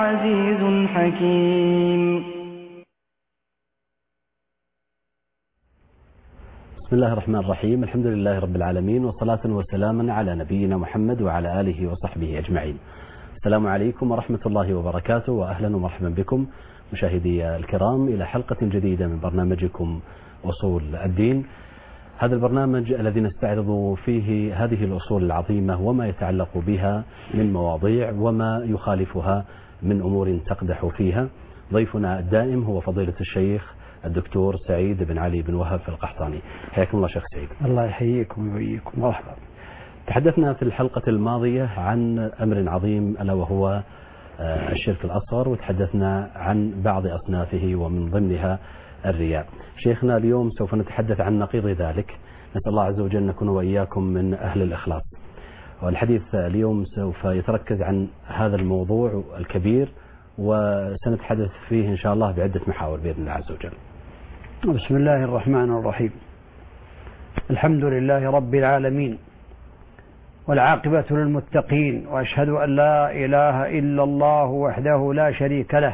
عزيز حكيم. بسم الله الرحمن الرحيم. الحمد لله رب العالمين، وصلاة وسلاما على نبينا محمد وعلى آله وصحبه أجمعين. السلام عليكم ورحمة الله وبركاته، وأهلا ومرحبا بكم مشاهدي الكرام إلى حلقة جديدة من برنامجكم أصول الدين. هذا البرنامج الذي نستعرض فيه هذه الأصول العظيمة وما يتعلق بها من مواضيع وما يخالفها من أمور تقدح فيها. ضيفنا الدائم هو فضيلة الشيخ الدكتور سعيد بن علي بن وهب القحطاني. حياكم الله شيخ سعيد. الله يحييكم ويبيكم. مرحبا. تحدثنا في الحلقة الماضية عن أمر عظيم ألا وهو الشرك الأصغر، وتحدثنا عن بعض أصنافه ومن ضمنها الرياء. شيخنا اليوم سوف نتحدث عن نقيض ذلك. نسأل الله عز وجل نكون وإياكم من أهل الإخلاص. والحديث اليوم سوف يتركز عن هذا الموضوع الكبير، وسنتحدث فيه إن شاء الله بعدة محاور بإذن الله عز وجل. بسم الله الرحمن الرحيم. الحمد لله رب العالمين، والعاقبة للمتقين، وأشهد أن لا إله إلا الله وحده لا شريك له،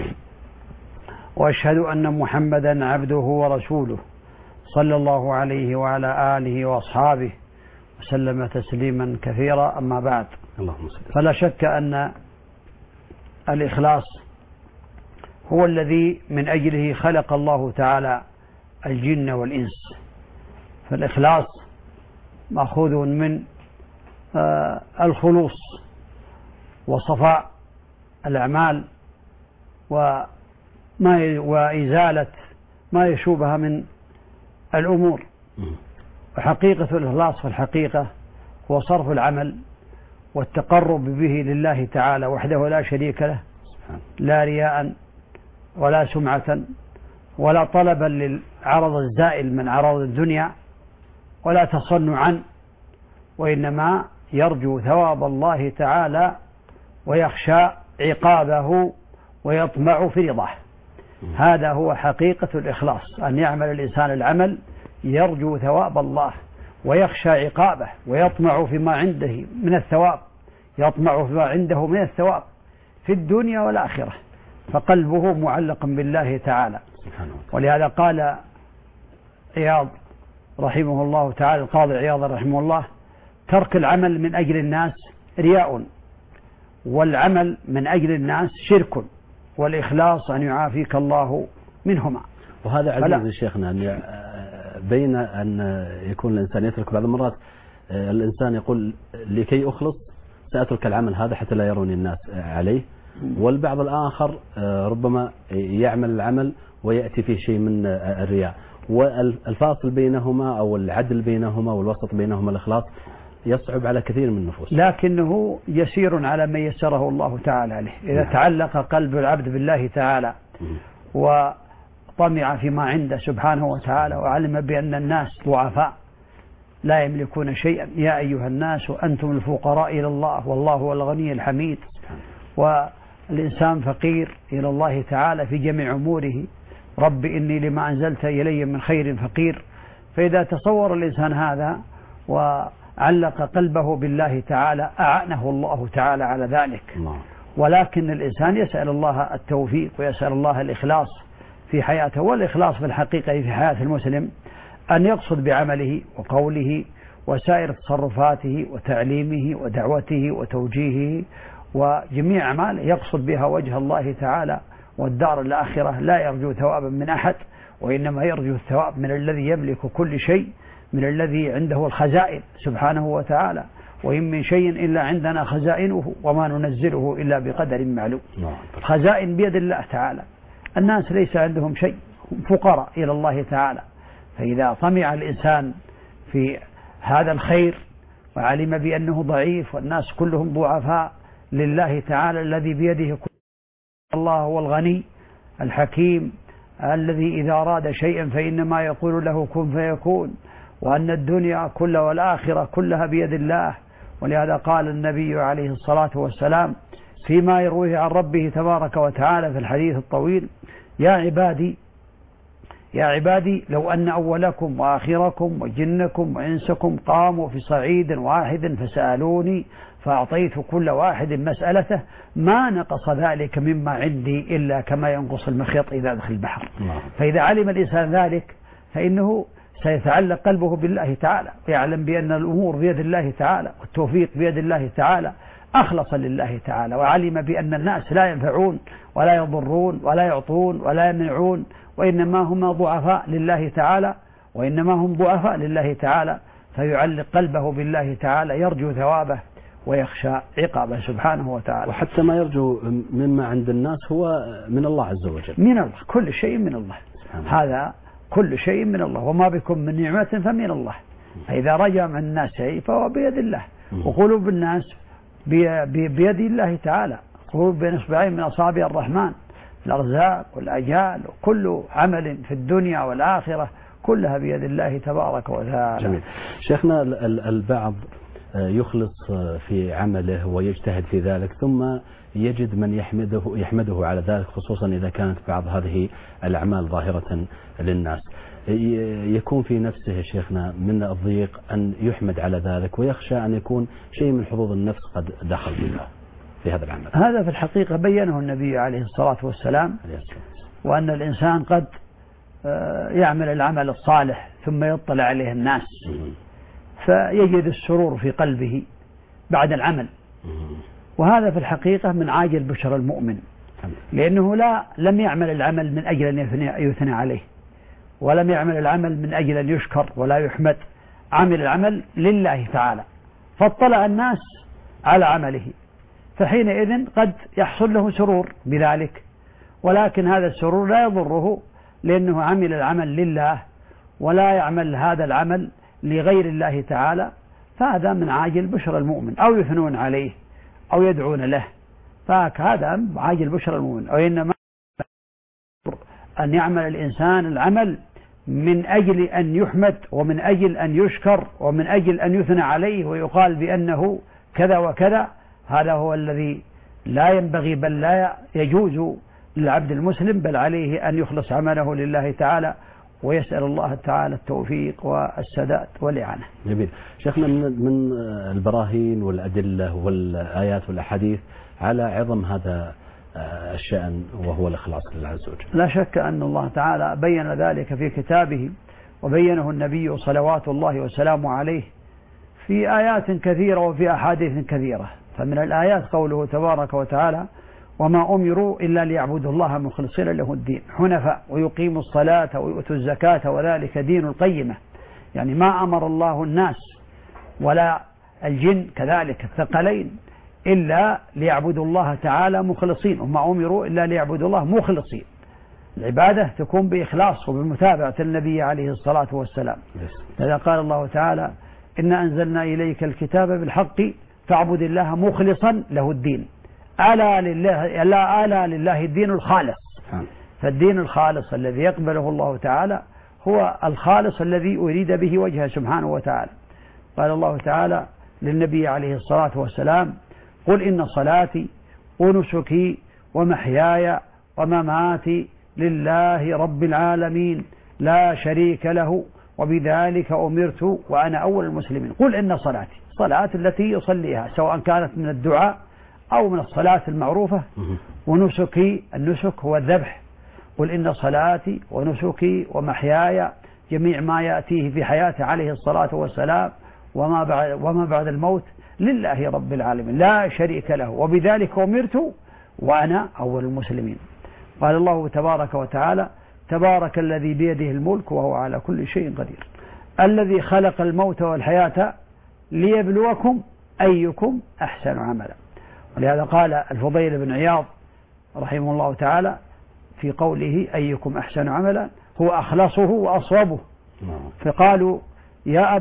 وأشهد أن محمدا عبده ورسوله صلى الله عليه وعلى آله وأصحابه وسلم تسليما كثيرا. أما بعد، فلا شك أن الإخلاص هو الذي من أجله خلق الله تعالى الجن والإنس. فالإخلاص مأخوذ من الخلوص وصفاء الأعمال وإزالة ما يشوبها من الأمور. وحقيقة الإخلاص في الحقيقة هو صرف العمل والتقرب به لله تعالى وحده لا شريك له، لا رياء ولا سمعة ولا طلبا للعرض الزائل من عرض الدنيا ولا تصنعا، وإنما يرجو ثواب الله تعالى ويخشى عقابه ويطمع في رضاه. هذا هو حقيقة الإخلاص، أن يعمل الإنسان العمل يرجو ثواب الله ويخشى عقابه ويطمع فيما عنده من الثواب، يطمع فيما عنده من الثواب في الدنيا والآخرة، فقلبه معلق بالله تعالى. ولهذا قال عياض رحمه الله تعالى، القاضي عياض رحمه الله: ترك العمل من أجل الناس رياء، والعمل من أجل الناس شرك، والإخلاص أن يعافيك الله منهما. وهذا عزيز شيخنا أن بين أن يكون الإنسان يترك بعض المرات الإنسان يقول لكي أخلص سأترك العمل هذا حتى لا يروني الناس عليه، والبعض الآخر ربما يعمل العمل ويأتي فيه شيء من الرياء. والفاصل بينهما أو العدل بينهما والوسط بينهما الإخلاص يصعب على كثير من النفوس، لكنه يسير على من يسره الله تعالى عليه. إذا تعلق قلب العبد بالله تعالى وطمع فيما عنده سبحانه وتعالى وعلم بأن الناس ضعفاء لا يملكون شيئا، يا أيها الناس أنتم الفقراء إلى الله والله هو الغني الحميد، والإنسان فقير إلى الله تعالى في جميع أموره. رب إني لما أنزلت إلي من خير فقير. فإذا تصور الإنسان هذا وعلق قلبه بالله تعالى أعانه الله تعالى على ذلك. ولكن الإنسان يسأل الله التوفيق ويسأل الله الإخلاص في حياته. والإخلاص في الحقيقة في حياة المسلم أن يقصد بعمله وقوله وسائر تصرفاته وتعليمه ودعوته وتوجيهه وجميع أعماله يقصد بها وجه الله تعالى والدار الآخرة، لا يرجو ثوابا من أحد، وإنما يرجو الثواب من الذي يملك كل شيء، من الذي عنده الخزائن سبحانه وتعالى. وإن من شيء إلا عندنا خزائنه وما ننزله إلا بقدر معلوم. الخزائن بيد الله تعالى. الناس ليس عندهم شيء، هم فقراء إلى الله تعالى. فإذا طمع الإنسان في هذا الخير وعلم بأنه ضعيف والناس كلهم ضعفاء لله تعالى الذي بيده كل، الله هو الغني الحكيم الذي إذا أراد شيئا فإنما يقول له كن فيكون، وأن الدنيا كلها والآخرة كلها بيد الله. ولهذا قال النبي عليه الصلاة والسلام فيما يرويه عن ربه تبارك وتعالى في الحديث الطويل: يا عبادي لو أن أولكم وآخركم وجنكم وإنسكم قاموا في صعيد واحد فسألوني فأعطيت كل واحد مسألته ما نقص ذلك مما عندي إلا كما ينقص المخيط إذا دخل البحر. فإذا علم الإنسان ذلك فإنه سيتعلق قلبه بالله تعالى ويعلم بأن الأمور بيد الله تعالى والتوفيق بيد الله تعالى، أخلص لله تعالى وعلم بأن الناس لا ينفعون ولا يضرون ولا يعطون ولا يمنعون، وإنما هم ضعفاء لله تعالى وإنما هم ضعفاء لله تعالى، فيعلق قلبه بالله تعالى يرجو ثوابه ويخشى عقابه سبحانه وتعالى. وحتى ما يرجو مما عند الناس هو من الله عز وجل. من الله، كل شيء من الله، هذا كل شيء من الله، وما بكم من نعمة فمن الله. فإذا رجع من الناس شيء فهو بيد الله، وقلوب الناس بيد الله تعالى، قلوب بين اصبعين من أصابع الرحمن، الأرزاق والأجال وكل عمل في الدنيا والآخرة كلها بيد الله تبارك وتعالى. جميل. شيخنا، البعض يخلص في عمله ويجتهد في ذلك ثم يجد من يحمده على ذلك، خصوصا إذا كانت بعض هذه الأعمال ظاهرة للناس، يكون في نفسه يا شيخنا من الضيق أن يحمد على ذلك ويخشى أن يكون شيء من حظوظ النفس قد دخل في هذا العمل. هذا في الحقيقة بينه النبي عليه الصلاة والسلام، وأن الإنسان قد يعمل العمل الصالح ثم يطلع عليه الناس فيجد السرور في قلبه بعد العمل، وهذا في الحقيقة من عاجل بشر المؤمن، لأنه لم يعمل العمل من أجل أن يثنى عليه، ولم يعمل العمل من أجل أن يشكر ولا يحمد، عمل العمل لله تعالى فاطلع الناس على عمله، فحينئذ قد يحصل له سرور بذلك، ولكن هذا السرور لا يضره لأنه عمل العمل لله ولا يعمل هذا العمل لغير الله تعالى، فهذا من عاجل بشر المؤمن، أو يثنون عليه أو يدعون له، فهذا عاجل بشر المؤمن. وإنما أن يعمل الإنسان العمل من أجل أن يحمد ومن أجل أن يشكر ومن أجل أن يثنى عليه ويقال بأنه كذا وكذا، هذا هو الذي لا ينبغي بل لا يجوز للعبد المسلم، بل عليه أن يخلص عمله لله تعالى ويسأل الله تعالى التوفيق والسداد والإعانة. جميل. شيخنا، من البراهين والأدلة والآيات والأحاديث على عظم هذا الشأن وهو الإخلاص لله عز وجل. لا شك أن الله تعالى بين ذلك في كتابه، وبينه النبي صلوات الله وسلامه عليه في آيات كثيرة وفي أحاديث كثيرة. فمن الآيات قوله تبارك وتعالى: وما أمروا إلا ليعبدوا الله مخلصين له الدين حنفاء ويقيموا الصلاة ويؤتوا الزكاة وذلك دين القيمة. يعني ما أمر الله الناس ولا الجن كذلك الثقلين إلا ليعبدوا الله تعالى مخلصين، وما أمروا إلا ليعبدوا الله مخلصين. العبادة تكون بإخلاص وبمتابعة النبي عليه الصلاة والسلام. لذا قال الله تعالى: إنا أنزلنا إليك الكتاب بالحق فاعبد الله مخلصا له الدين ألا لله الدين الخالص. فالدين الخالص الذي يقبله الله تعالى هو الخالص الذي أريد به وجهه سبحانه وتعالى. قال الله تعالى للنبي عليه الصلاة والسلام: قل إن صلاتي ونسكي ومحياي ومماتي لله رب العالمين لا شريك له وبذلك أمرت وأنا أول المسلمين. قل إن صلاتي، صلاة التي يصليها سواء كانت من الدعاء أو من الصلاة المعروفة، ونسكي، النسك هو الذبح. قل إن صلاتي ونسكي ومحياي، جميع ما يأتيه في حياته عليه الصلاة والسلام وما بعد الموت لله رب العالمين لا شريك له وبذلك أمرت وأنا أول المسلمين. قال الله تبارك وتعالى: تبارك الذي بيده الملك وهو على كل شيء قدير، الذي خلق الموت والحياة ليبلوكم أيكم أحسن عملا. ولهذا قال الفضيل بن عياض رحمه الله تعالى في قوله أيكم أحسن عملا هو أخلصه وأصوبه. فقالوا: يا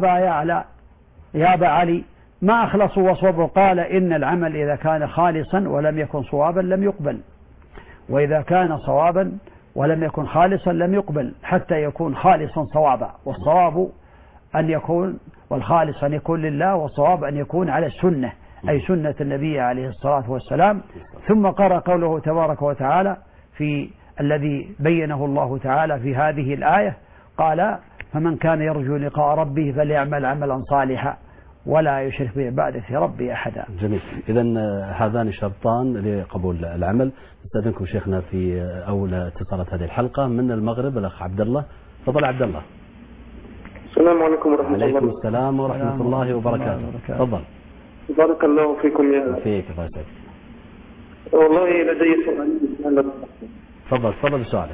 أبا علي ما أخلصه وأصوبه؟ قال: إن العمل إذا كان خالصا ولم يكن صوابا لم يقبل، وإذا كان صوابا ولم يكن خالصا لم يقبل، حتى يكون خالصا صوابا. والصواب أن يكون، والخالص أن يكون لله، والصواب أن يكون على السنة أي سنة النبي عليه الصلاة والسلام. ثم قرأ قوله تبارك وتعالى في الذي بينه الله تعالى في هذه الآية، قال: فمن كان يرجو لقاء ربه فليعمل عملا صالحا ولا يشرك بعبادة ربه أحدا. جميل. إذا هذان شرطان لقبول العمل. نستأذنكم شيخنا في أول اتصالات هذه الحلقة من المغرب الأخ عبد الله. تفضل عبد الله. السلام عليكم ورحمة الله. عليكم السلام ورحمة الله وبركاته. تفضل. بارك الله فيكم يا فيك الله يسعدك. والله لدي سؤال. تفضل بسؤالك.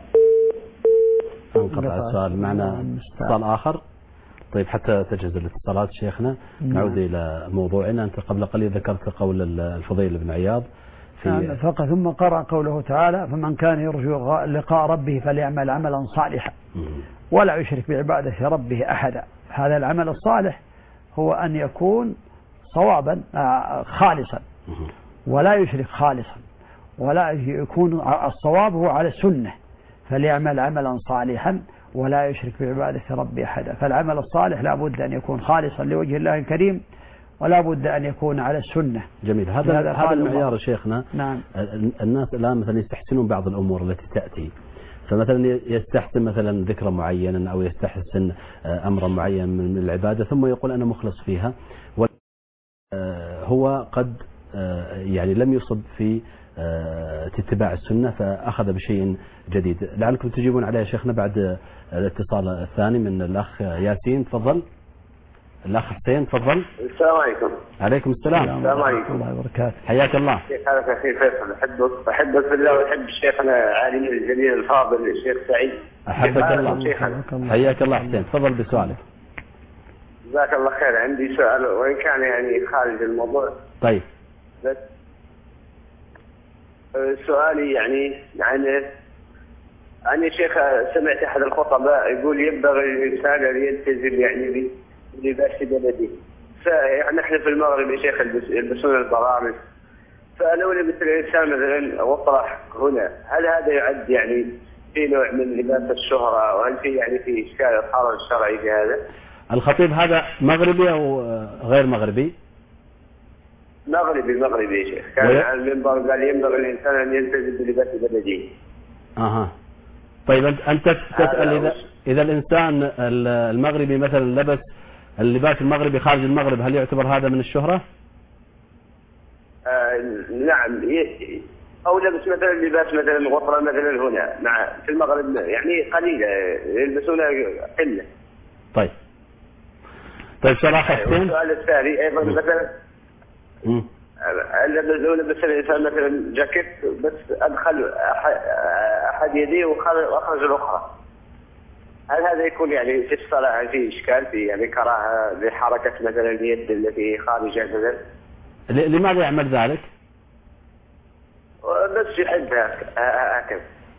انقطع السؤال. معنا اتصال آخر. طيب حتى تجهز الاتصالات شيخنا نعود إلى موضوعنا. أنت قبل قليل ذكرت قول الفضيل بن عياض في فقط ثم قرأ قوله تعالى فمن كان يرجو لقاء ربه فليعمل عملا صالحا ولا يشرك بعبادة ربه أحدا. هذا العمل الصالح هو أن يكون صوابا خالصا ولا يشرك خالصا، ولا يكون الصواب هو على السنة، فليعمل عملا صالحا ولا يشرك بعبادة ربه أحدا. فالعمل الصالح لا بد أن يكون خالصا لوجه الله الكريم ولا بد أن يكون على السنة. جميل. هذا المعيار شيخنا. نعم. الناس الآن مثلا يستحسنون بعض الأمور التي تأتي، فمثلا يستحسن مثلا ذكرا معينا أو يستحسن أمرا معين من العبادة ثم يقول أنا مخلص فيها، هو قد يعني لم يصب في اتباع السنة فأخذ بشيء جديد. لعلكم تجيبون عليه شيخنا بعد الاتصال الثاني من الأخ ياسين. تفضل. الأخ حسين تفضل. السلام عليكم. عليكم السلام. السلام عليكم. الله وبركاته. حياك الله. كيف حالك أخي فيصل؟ أحبك في الله وأحب شيخنا عالم الجليل الفاضل الشيخ سعيد. أحبك الله. حياك الله حسين. تفضل بسؤالك. جزاك الله خير. عندي سؤال وإن كان يعني خارج الموضوع. طيب. بس سؤالي يعني أنا شيخ سمعت أحد الخطباء يقول ينبغي الإنسان أن يلتزم يعني بلباس بلده. فنحن احنا في المغرب يا شيخ يلبسون البرامج، فلو لبس الإنسان مثلا غطرة هنا هل هذا يعد يعني في نوع من لباس الشهرة، وهل في يعني في إشكال الحرج الشرعي في هذا؟ الخطيب هذا مغربي أو غير مغربي؟ مغربي يا شيخ. كان على المنبر قال ينبغي الإنسان أن يلتزم بلباس بلده. أها. طيب أنت تسأل إذا الإنسان المغربي مثلا لبس اللباس المغربي خارج المغرب هل يعتبر هذا من الشهرة؟ نعم. أو لبس مثلا لباس مثلا غطرة مثلا هنا مع في المغرب يعني قليلة يلبسونها قلة. طيب سؤال آخر حسين. السؤال الثاني أيضا مثلا لو لبس الإنسان مثلا جاكيت بس أدخل أحد يديه وأخرج الأخرى، هل هذا يكون يعني في الصلاة في إشكال في يعني كراهة لحركة مثلا اليد التي خارجة مثلا؟ لماذا يعمل ذلك؟ بس يحبها هكذا.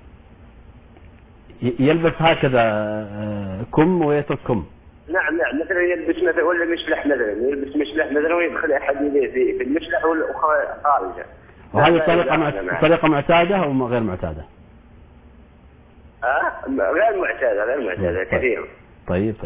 يلبس هكذا كم ويترك كم. نعم مثلا يلبس مثلا ولا مشلح مثلا يلبس مشلح مثلا ويدخل أحد يديه في المشلح والأخرى خارجة. وهذه طريقة معتادة أو غير معتادة؟ غير معتادة كثيرا. طيب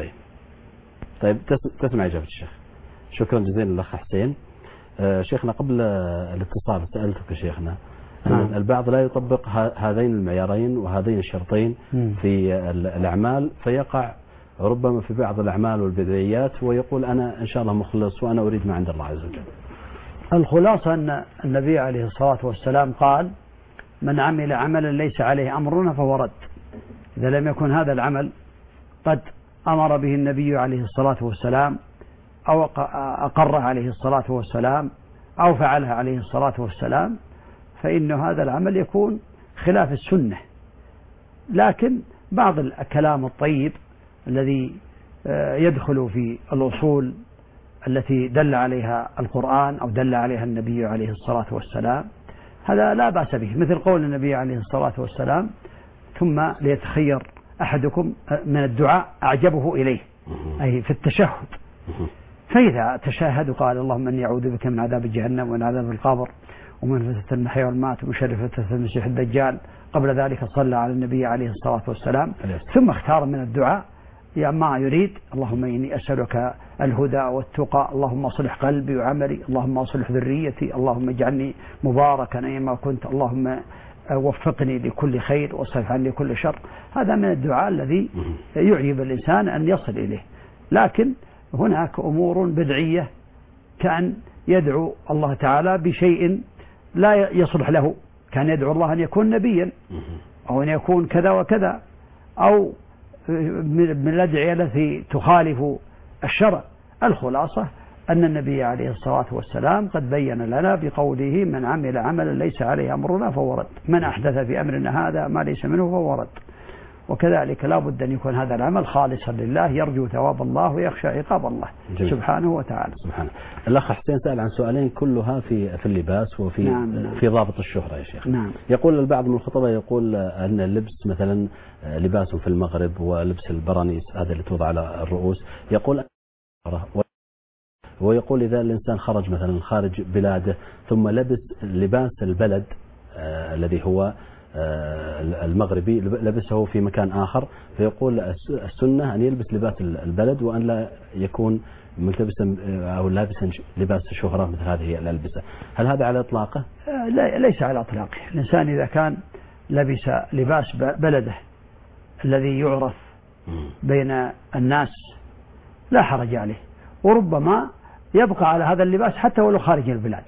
تسمع إجابة الشيخ. شكرا جزيلا للأخ حسين. شيخنا قبل الاتصال سألتك شيخنا أن البعض لا يطبق هذين المعيارين وهذين الشرطين في الأعمال فيقع ربما في بعض الأعمال والبدعيات ويقول أنا إن شاء الله مخلص وأنا أريد ما عند الله عز وجل. الخلاصة أن النبي عليه الصلاة والسلام قال من عمل عملا ليس عليه أمرنا فهو رد. إذا لم يكن هذا العمل قد أمر به النبي عليه الصلاة والسلام أو أقر عليه الصلاة والسلام أو فعلها عليه الصلاة والسلام فإن هذا العمل يكون خلاف السنة. لكن بعض الكلام الطيب الذي يدخل في الأصول التي دل عليها القرآن أو دل عليها النبي عليه الصلاة والسلام هذا لا بأس به، مثل قول النبي عليه الصلاة والسلام ثم ليتخير أحدكم من الدعاء أعجبه إليه، أي في التشهد. فإذا تشاهد قال اللهم إني أعوذ بك من عذاب جهنم ومن عذاب القبر ومن فتنة المحيا والممات ومن شر فتنة المسيح الدجال. قبل ذلك صلى على النبي عليه الصلاة والسلام ثم اختار من الدعاء ما يريد. اللهم إني أسألك الهدى والتقى، اللهم أصلح قلبي وعملي، اللهم أصلح ذريتي، اللهم اجعلني مباركا أينما كنت، اللهم وفقني لكل خير واصرف عني كل شر. هذا من الدعاء الذي يعجب الإنسان أن يصل إليه. لكن هناك أمور بدعية كان يدعو الله تعالى بشيء لا يصلح له، كان يدعو الله أن يكون نبيا أو أن يكون كذا وكذا، أو من الأدعية التي تخالف الشرع. الخلاصة أن النبي عليه الصلاة والسلام قد بين لنا بقوله: من عمل عملا ليس عليه أمرنا فهو رد، من أحدث في أمرنا هذا ما ليس منه فهو رد. وكذلك لا بد أن يكون هذا العمل خالصا لله، يرجو ثواب الله ويخشى عقاب الله سبحانه وتعالى. سبحانه. الأخ حسين سأل عن سؤالين كلها في اللباس وفي في ضابط الشهرة يا شيخ. يقول البعض من الخطباء يقول أن اللبس مثلا لباس في المغرب ولبس البرانيس هذا اللي توضع على الرؤوس، يقول ويقول إذا الإنسان خرج مثلا خارج بلاده ثم لبس لباس البلد الذي هو المغربي لبسه في مكان آخر، فيقول السنة أن يلبس لباس البلد وأن لا يكون ملتبسا أو لابسا لباس شهرة مثل هذه الألبسة. هل هذا على إطلاقه؟ ليس على إطلاقه. الإنسان إذا كان لبس لباس بلده الذي يعرف بين الناس لا حرج عليه، وربما يبقى على هذا اللباس حتى ولو خارج البلاد.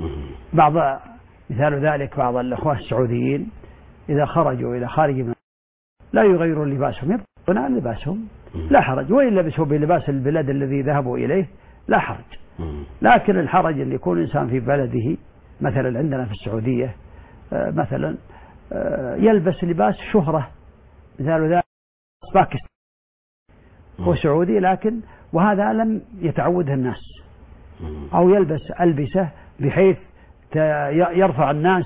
مثال ذلك بعض الأخوة السعوديين إذا خرجوا إلى خارج من لا يغيروا لباسهم، يبقون على لباسهم لا حرج، وإن لبسوا بلباس البلاد الذي ذهبوا إليه لا حرج. لكن الحرج أن يكون إنسان في بلده، مثلا عندنا في السعودية مثلا يلبس لباس شهرة، مثال ذلك باكستان، هو سعودي لكن وهذا لم يتعوده الناس، أو يلبس ألبسة بحيث يرفع الناس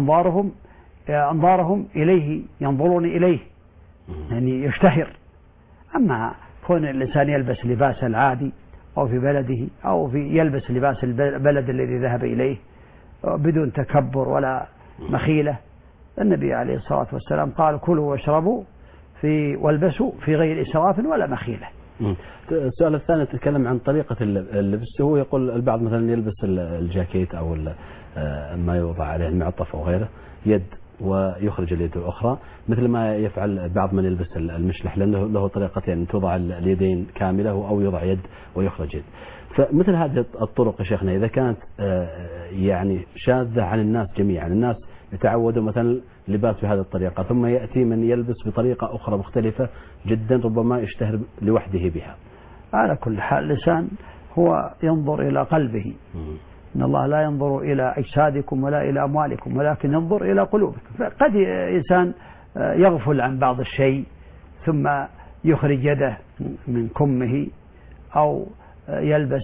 أنظارهم إليه، ينظرون إليه، يعني يشتهر. أما كون الإنسان يلبس لباس العادي أو في بلده أو يلبس لباس البلد الذي ذهب إليه بدون تكبر ولا مخيلة، النبي عليه الصلاة والسلام قال: كلوا واشربوا والبسوا في غير إسراف ولا مخيلة. السؤال الثاني تتكلم عن طريقة اللبس. هو يقول البعض مثلا يلبس الجاكيت أو ما يوضع عليه المعطف أو غيره يد ويخرج اليد الأخرى، مثل ما يفعل بعض من يلبس المشلح، لأنه له طريقة يعني توضع اليدين كاملة أو يوضع يد ويخرج يد. فمثل هذه الطرق يا شيخنا إذا كانت يعني شاذة عن الناس جميعا، الناس يتعودوا مثلا لباس بهذه الطريقة، ثم يأتي من يلبس بطريقة أخرى مختلفة جدا ربما يشتهر لوحده بها. على كل حال الإنسان هو ينظر إلى قلبه، إن الله لا ينظر إلى أجسادكم ولا إلى أموالكم ولكن ينظر إلى قلوبكم. فقد إنسان يغفل عن بعض الشيء ثم يخرج يده من كمه، أو يلبس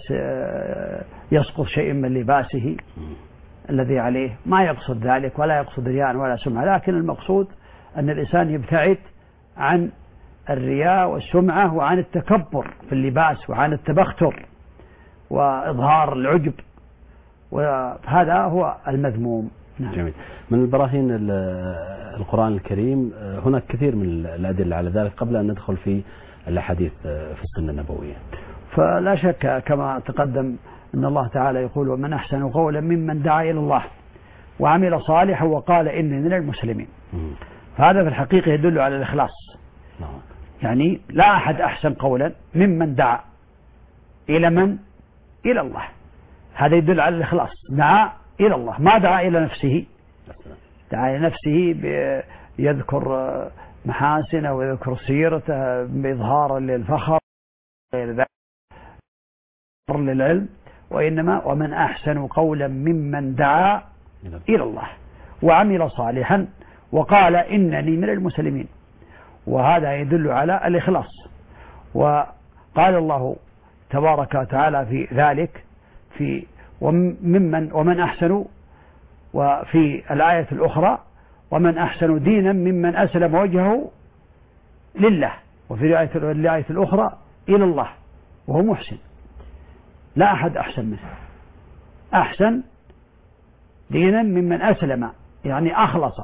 يسقط شيء من لباسه الذي عليه، ما يقصد ذلك ولا يقصد رياء ولا سمعة، لكن المقصود أن الإنسان يبتعد عن الرياء والسمعة وعن التكبر في اللباس وعن التبختر وإظهار العجب، وهذا هو المذموم. جميل. من البراهين القرآن الكريم هناك كثير من الأدلة على ذلك، قبل أن ندخل في الأحاديث في السنة النبوية. فلا شك كما تقدم أن الله تعالى يقول: ومن أحسن قولا ممن دعا إلى الله وعمل صالحا وقال إني من المسلمين. فهذا في الحقيقة يدل على الإخلاص. يعني لا أحد أحسن قولا ممن دعا إلى من؟ إلى الله. هذا يدل على الإخلاص، دعا إلى الله، ما دعا إلى نفسه. دعا إلى نفسه يذكر محاسنه ويذكر سيرته بإظهار للفخر غير ذلك للعلم، وإنما ومن أحسن قولا ممن دعا إلى الله وعمل صالحا وقال إنني من المسلمين. وهذا يدل على الإخلاص. وقال الله تبارك وتعالى في ذلك ومن أحسن، وفي الآية الأخرى ومن أحسن دينا ممن أسلم وجهه لله، وفي الآية الأخرى إلى الله وهو محسن. لا أحد أحسن منه. أحسن دينا ممن أسلم، يعني أخلص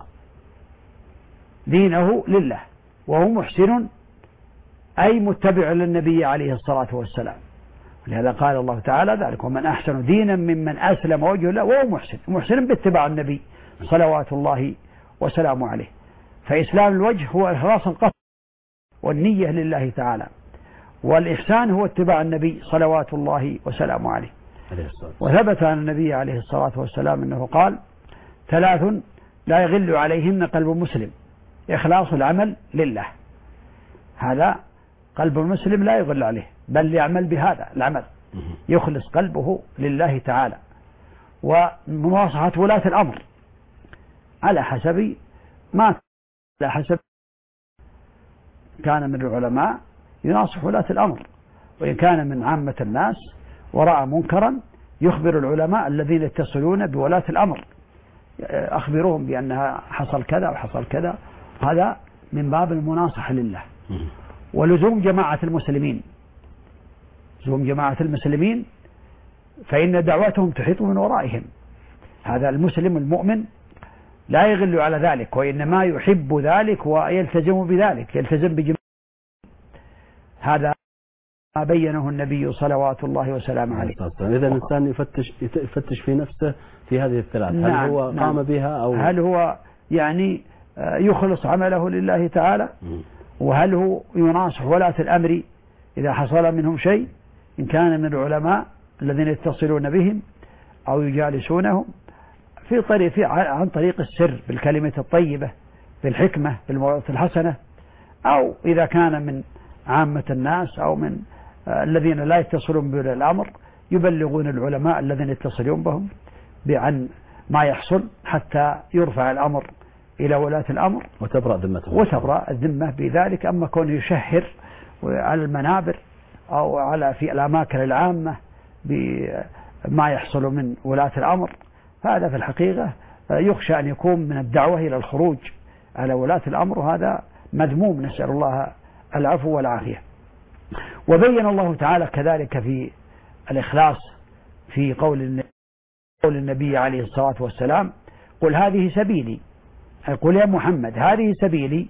دينه لله وهو محسن، أي متبع للنبي عليه الصلاة والسلام. ولهذا قال الله تعالى ذلك: ومن أحسن دينا ممن أسلم وجهه له وهو محسن باتباع النبي صلوات الله وسلامه عليه. فإسلام الوجه هو إخلاص القصد والنية لله تعالى، والإحسان هو اتباع النبي صلوات الله وسلامه عليه. وثبت عن النبي عليه الصلاة والسلام أنه قال: 3 لا يغل عليهن قلب مسلم: إخلاص العمل لله. هذا قلب المسلم لا يغل عليه، بل يعمل بهذا العمل، يخلص قلبه لله تعالى. ومناصحة ولاة الأمر على حسب كان من العلماء يناصح ولاة الأمر، وإن كان من عامة الناس ورأى منكرا يخبر العلماء الذين يتصلون بولاة الأمر، أخبروهم بأنها حصل كذا وحصل كذا. هذا من باب المناصحة لله. ولزوم جماعة المسلمين، لزوم جماعة المسلمين فإن دعوتهم تحيط من ورائهم. هذا المسلم المؤمن لا يغل على ذلك، وإنما يحب ذلك ويلتزم بذلك، يلتزم بجماعة. هذا ما بينه النبي صلوات الله وسلامه عليه. إذا الإنسان يفتش في نفسه في هذه الثلاث، هل هو قام بها أو هل هو يعني يخلص عمله لله تعالى، وهل هو يناصح ولاة الأمر إذا حصل منهم شيء، إن كان من العلماء الذين يتصلون بهم أو يجالسونهم عن طريق السر بالكلمة الطيبة بالحكمة بالموعظة الحسنة، أو إذا كان من عامة الناس أو من الذين لا يتصلون بالأمر يبلغون العلماء الذين يتصلون بهم عن ما يحصل حتى يرفع الأمر إلى ولاة الأمر وتبرأ الذمة بذلك. أما كون يشهر على المنابر أو في الأماكن العامة بما يحصل من ولاة الأمر، هذا في الحقيقة يخشى أن يكون من الدعوة إلى الخروج على ولاة الأمر، وهذا مذموم، نسأل الله العفو والعافية. وبين الله تعالى كذلك في الإخلاص في قول النبي عليه الصلاة والسلام: قل هذه سبيلي، قل يا محمد هذه سبيلي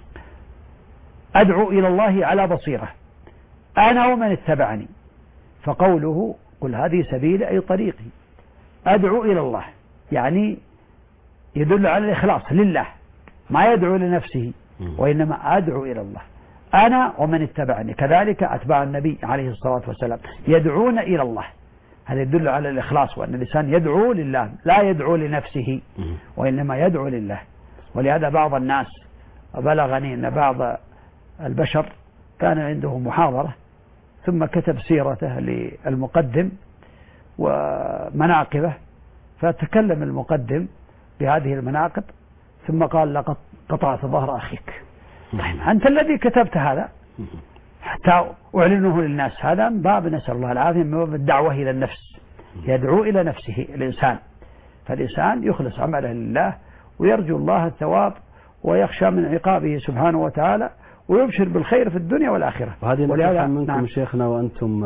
أدعو إلى الله على بصيرة أنا ومن اتبعني. فقوله قل هذه سبيلي أي طريقي، أدعو إلى الله يعني يدل على الإخلاص لله، ما يدعو لنفسه وإنما أدعو إلى الله أنا ومن اتبعني. كذلك أتباع النبي عليه الصلاة والسلام يدعون إلى الله، هذا يدل على الإخلاص، وأن الإنسان يدعو لله لا يدعو لنفسه وإنما يدعو لله. ولهذا بعض الناس بلغني أن بعض البشر كان عنده محاضرة ثم كتب سيرته للمقدم ومناقبه، فتكلم المقدم بهذه المناقب ثم قال: لقد قطعت ظهر أخيك. طيب أنت الذي كتبت هذا حتى أعلنه للناس، هذا من باب نسأل الله العافية من باب الدعوة إلى النفس، يدعو إلى نفسه الإنسان. فالإنسان يخلص عمله لله ويرجو الله الثواب ويخشى من عقابه سبحانه وتعالى ويبشر بالخير في الدنيا والآخرة. وهذه نصيحة منكم شيخنا، وأنتم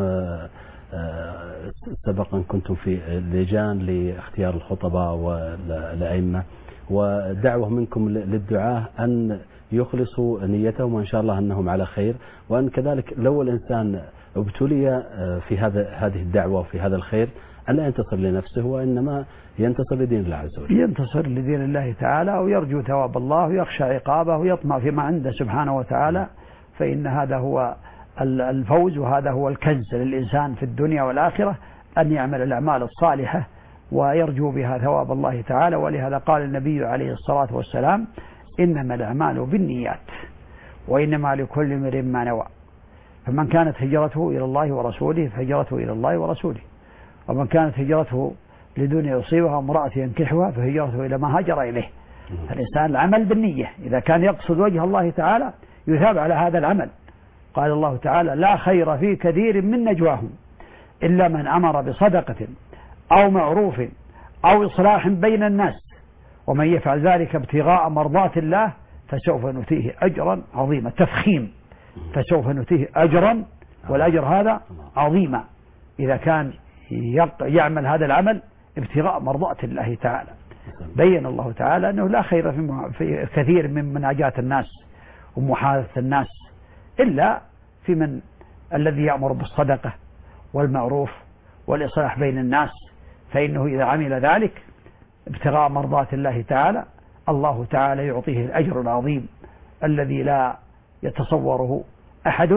سبقا كنتم في لجان لاختيار الخطباء والأئمة، ودعوة منكم للدعاة أن يخلصوا نيتهم، وإن شاء الله أنهم على خير، وأن كذلك لو الإنسان ابتلي في هذه الدعوة وفي هذا الخير أن لا ينتصر لنفسه وإنما ينتصر لدين الله عز وجل، ينتصر لدين الله تعالى ويرجو ثواب الله ويخشى عقابه ويطمع فيما عنده سبحانه وتعالى. فإن هذا هو الفوز وهذا هو الكنز للإنسان في الدنيا والآخرة، أن يعمل الأعمال الصالحة ويرجو بها ثواب الله تعالى. ولهذا قال النبي عليه الصلاة والسلام: إنما الأعمال بالنيات وإنما لكل امرئ ما نوى، فمن كانت هجرته إلى الله ورسوله فهجرته إلى الله ورسوله، ومن كانت هجرته لدنيا يصيبها امرأة ينكحها فهجرته إلى ما هاجر إليه. الإنسان العمل بالنية، إذا كان يقصد وجه الله تعالى يثاب على هذا العمل. قال الله تعالى: لا خير في كثير من نجواهم إلا من أمر بصدقة أو معروف أو إصلاح بين الناس، ومن يفعل ذلك ابتغاء مرضات الله فسوف نؤتيه أجرا عظيما. تفخيم، فسوف نؤتيه أجرا، والأجر هذا عظيما إذا كان يعمل هذا العمل ابتغاء مرضات الله تعالى. بين الله تعالى أنه لا خير في كثير من مناجاة الناس ومحادثة الناس إلا في من الذي يأمر بالصدقة والمعروف والإصلاح بين الناس، فإنه إذا عمل ذلك ابتغاء مرضات الله تعالى الله تعالى يعطيه الأجر العظيم الذي لا يتصوره أحد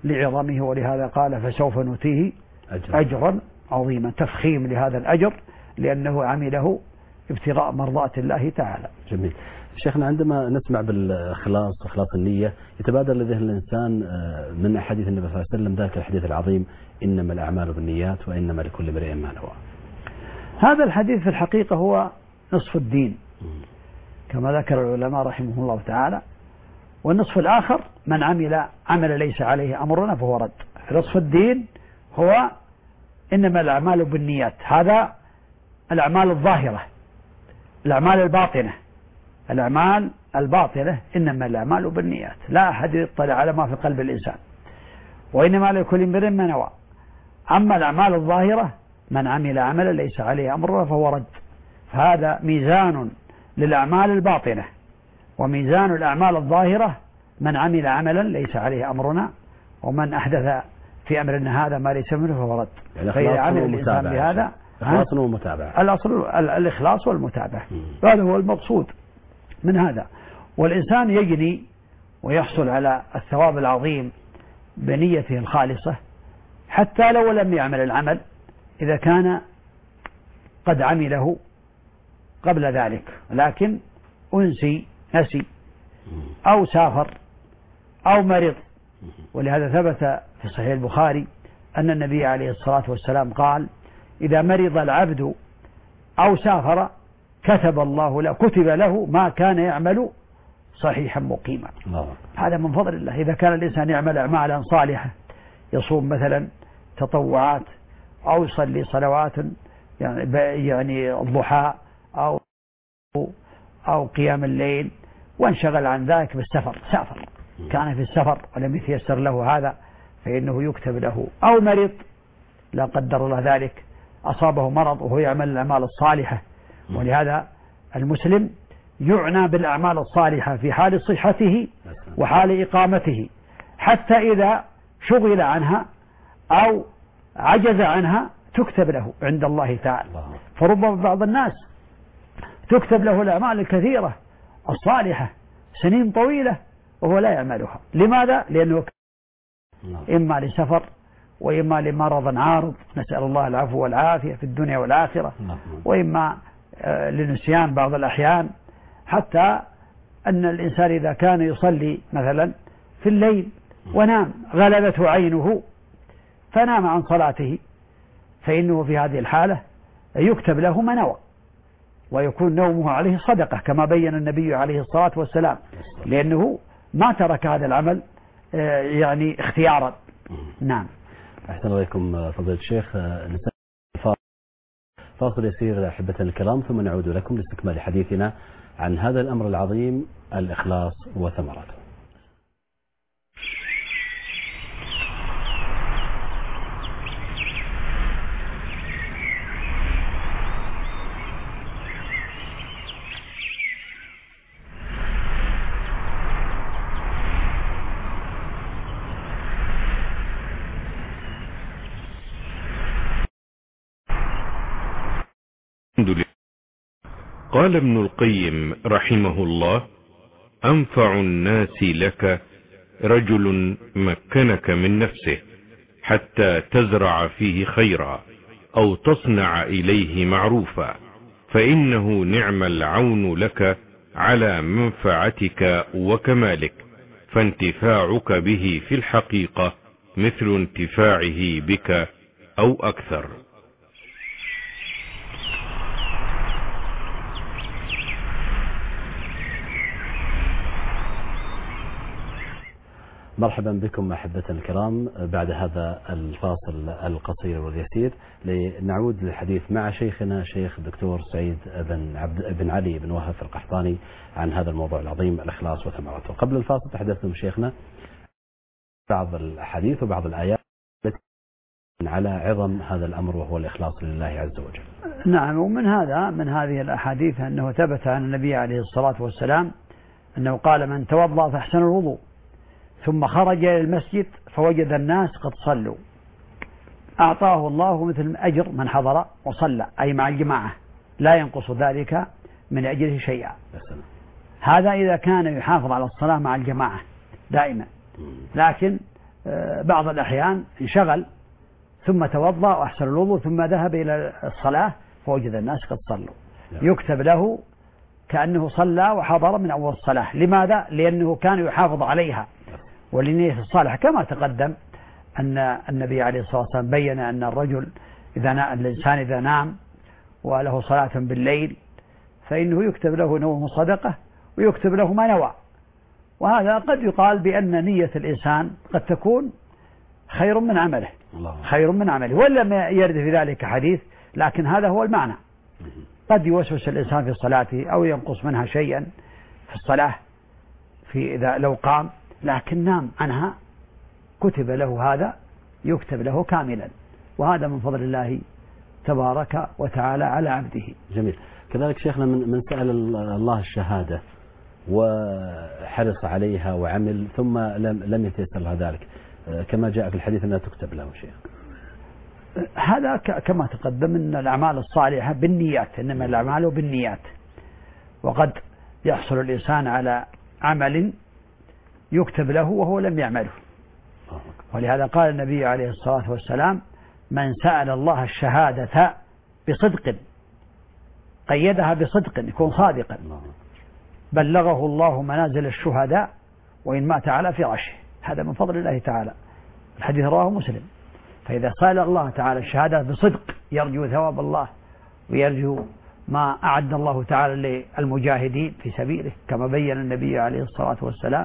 لعظمه، ولهذا قال فسوف نؤتيه أجرا عظيما، تفخيم لهذا الأجر لأنه عمله ابتغاء مرضات الله تعالى. جميل. شيخنا، عندما نسمع بالإخلاص إخلاص النية يتبادر لذهن الإنسان من حديث النبي صلى الله عليه وسلم ذاك الحديث العظيم إنما الأعمال بالنيات وإنما لكل امرئ ما نوى. هذا الحديث في الحقيقة هو نصف الدين كما ذكر العلماء رحمه الله تعالى، والنصف الآخر من عمل ليس عليه أمرنا فهو رد. نصف الدين هو إنما الأعمال بالنيات، هذا الأعمال الظاهرة. الأعمال الباطنة، الأعمال الباطنة إنما الأعمال بالنيات، لا أحد يطلع على ما في قلب الإنسان، وإنما لكل امرئ ما نوى. أما الأعمال الظاهرة من عمل عملا ليس عليه أمرنا فهو رد. فهذا ميزان للأعمال الباطنة، وميزان الأعمال الظاهرة من عمل عملا ليس عليه أمرنا، ومن أحدث في أمرنا هذا ما ليس منه فهو رد. فإذا عمل الإنسان بهذا إخلاص ومتابعة، الأصل الإخلاص والمتابعة، هذا هو المقصود من هذا. والإنسان يجني ويحصل على الثواب العظيم بنيته الخالصة حتى لو لم يعمل العمل، إذا كان قد عمله قبل ذلك لكن نسي أو سافر أو مرض. ولهذا ثبت في صحيح البخاري أن النبي عليه الصلاة والسلام قال إذا مرض العبد أو سافر كتب له ما كان يعمل صحيحا مقيما. هذا من فضل الله. إذا كان الإنسان يعمل أعمالا صالحة، يصوم مثلا تطوعات أو يصلي صلوات يعني الضحى أو قيام الليل، وانشغل عن ذلك بالسفر، سافر كان في السفر ولم يتيسر له هذا فإنه يكتب له، أو مرض لا قدر الله ذلك أصابه مرض وهو يعمل الأعمال الصالحة. ولهذا المسلم يعنى بالأعمال الصالحة في حال صحته وحال إقامته، حتى إذا شغل عنها أو عجز عنها تكتب له عند الله تعالى. فربما بعض الناس تكتب له الأعمال الكثيرة الصالحة سنين طويلة وهو لا يعملها. لماذا؟ لأنه إما لسفر وإما لمرض عارض، نسأل الله العفو والعافية في الدنيا والآخرة، وإما لنسيان بعض الأحيان، حتى أن الإنسان إذا كان يصلي مثلا في الليل ونام غلبته عينه فنام عن صلاته، فإنه في هذه الحالة يكتب له ما نوى، ويكون نومه عليه صدقة كما بين النبي عليه الصلاة والسلام، لأنه ما ترك هذا العمل يعني اختيارا. نعم. أحسن إليكم فضيلة الشيخ. فاصل يسير أحبتنا الكرام، ثم نعود لكم لاستكمال حديثنا عن هذا الأمر العظيم، الإخلاص وثمراته. قال ابن القيم رحمه الله: أنفع الناس لك رجل مكنك من نفسه حتى تزرع فيه خيرا أو تصنع إليه معروفا، فإنه نعم العون لك على منفعتك وكمالك، فانتفاعك به في الحقيقة مثل انتفاعه بك أو أكثر. مرحبا بكم أحبتنا الكرام بعد هذا الفاصل القصير واليسير، لنعود للحديث مع شيخنا شيخ الدكتور سعيد بن علي بن وهب القحطاني عن هذا الموضوع العظيم، الإخلاص وثمراته. قبل الفاصل تحدثنا شيخنا بعض الحديث وبعض الآيات التي على عظم هذا الأمر وهو الإخلاص لله عز وجل. نعم. ومن هذه الأحاديث أنه ثبت عن النبي عليه الصلاة والسلام أنه قال: من توضأ فأحسن الوضوء ثم خرج إلى المسجد فوجد الناس قد صلوا أعطاه الله مثل أجر من حضر وصلى، أي مع الجماعة، لا ينقص ذلك من أجره شيئا. هذا إذا كان يحافظ على الصلاة مع الجماعة دائما. لكن بعض الأحيان انشغل ثم توضأ وأحسن الوضوء ثم ذهب إلى الصلاة فوجد الناس قد صلوا، يكتب له كأنه صلى وحضر من أول الصلاة. لماذا؟ لأنه كان يحافظ عليها ولنية الصالحة، كما تقدم أن النبي عليه الصلاة والسلام بين أن الرجل الإنسان إذا نام وله صلاة بالليل فإنه يكتب له نوم صدقة ويكتب له ما نوى. وهذا قد يقال بأن نية الإنسان قد تكون خير من عمله، خير من عمله، ولم يرد في ذلك حديث، لكن هذا هو المعنى. قد يوسوس الإنسان في صلاته أو ينقص منها شيئا في الصلاة إذا لو قام، لكن نام عنها كتب له هذا، يكتب له كاملا، وهذا من فضل الله تبارك وتعالى على عبده. جميل. كذلك شيخنا من سأل الله الشهادة وحرص عليها وعمل ثم لم يتيسر له ذلك، كما جاء في الحديث أنها تكتب له شيء. هذا كما تقدم أن الأعمال الصالحة بالنيات، إنما الأعمال بالنيات، وقد يحصل الإنسان على عمل يكتب له وهو لم يعمله. ولهذا قال النبي عليه الصلاة والسلام: من سأل الله الشهادة بصدق، قيدها بصدق، يكون صادقا، بلغه الله منازل الشهداء وإن مات على فراشه. هذا من فضل الله تعالى، الحديث رواه مسلم. فإذا سأل الله تعالى الشهادة بصدق يرجو ثواب الله ويرجو ما أعد الله تعالى للمجاهدين في سبيله، كما بين النبي عليه الصلاة والسلام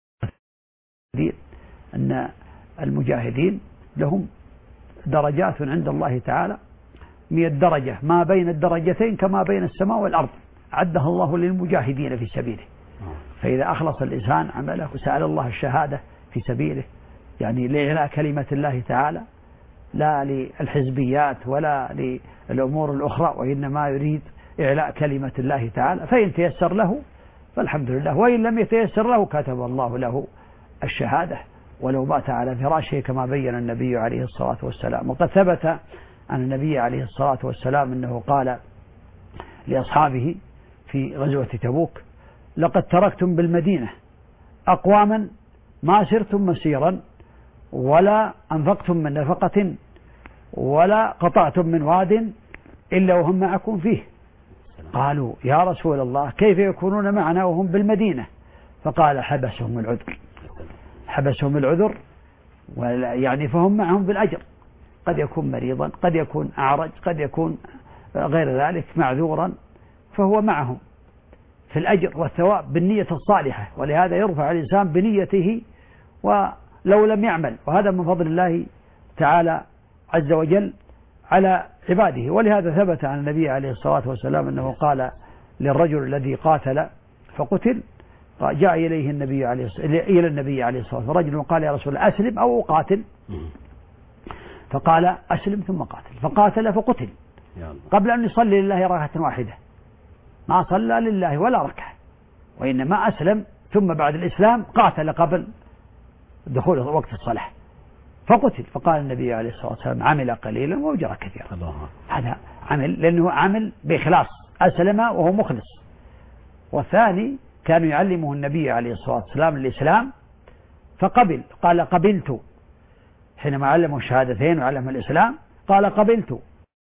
أن المجاهدين لهم درجات عند الله تعالى 100 درجة، ما بين الدرجتين كما بين السماء والأرض، عدها الله للمجاهدين في سبيله. فإذا أخلص الإنسان عمله وسأل الله الشهادة في سبيله، يعني لإعلاء كلمة الله تعالى، لا للحزبيات ولا للأمور الأخرى، وإنما يريد إعلاء كلمة الله تعالى، فإن تيسر له فالحمد لله، وإن لم يتيسر له كتب الله له الشهادة ولو مات على فراشه، كما بين النبي عليه الصلاة والسلام. وقد ثبت عن النبي عليه الصلاة والسلام أنه قال لأصحابه في غزوة تبوك: لقد تركتم بالمدينة أقواما ما سرتم مسيرا ولا أنفقتم من نفقة ولا قطعتم من واد إلا وهم معكم فيه. قالوا: يا رسول الله كيف يكونون معنا وهم بالمدينة؟ فقال: حبسهم العذر، حبسهم العذر، يعني فهم معهم بالأجر، قد يكون مريضا، قد يكون أعرج، قد يكون غير ذلك معذورا، فهو معهم في الأجر والثواب بالنية الصالحة. ولهذا يرفع الإنسان بنيته ولو لم يعمل، وهذا من فضل الله تعالى عز وجل على عباده. ولهذا ثبت عن النبي عليه الصلاة والسلام أنه قال للرجل الذي قاتل فقتل، جاء إلى النبي عليه الصلاة والسلام رجل قال: يا رسول الله أسلم أو أقاتل؟ فقال: أسلم ثم قاتل. فقاتل فقتل قبل أن يصلي لله ركعة واحدة، ما صلى لله ولا ركعة، وإنما أسلم ثم بعد الإسلام قاتل قبل دخول وقت الصلاة فقتل. فقال النبي عليه الصلاة والسلام: عمل قليلا وأجر كثيرا. هذا عمل لأنه عمل بإخلاص، أسلم وهو مخلص. والثاني كانوا يعلمه النبي عليه الصلاة والسلام الإسلام فقبل، قال: قبلت، حينما علمه الشهادتين وعلمه الإسلام قال: قبلت.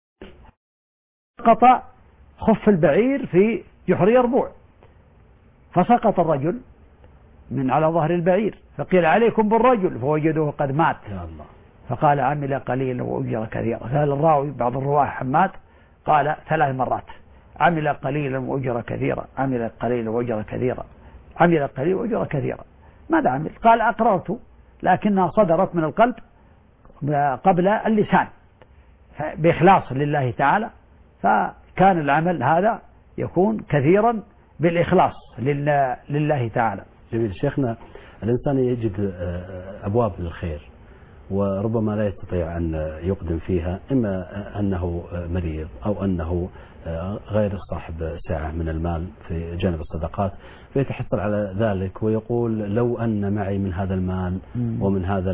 سقط خف البعير في جحر يربوع، فسقط الرجل من على ظهر البعير، فقيل: عليكم بالرجل، فوجدوه قد مات. فقال: عمل قليلا وأجر كثيرا. قال الراوي بعض الرواه حماد قال 3 مرات: عمل قليلا وأجر كثيرا، عمل قليلا وأجر كثيرا، عمل قليلا وأجر كثيرا. ماذا عمل؟ قال: أقررت، لكنها صدرت من القلب قبل اللسان بإخلاص لله تعالى، فكان العمل هذا يكون كثيرا بالإخلاص لله تعالى. جميل. شيخنا، الإنسان يجد أبواب للخير وربما لا يستطيع أن يقدم فيها، إما أنه مريض أو أنه غير صاحب ساعة من المال في جانب الصدقات، فيتحصل على ذلك ويقول: لو أن معي من هذا المال ومن هذا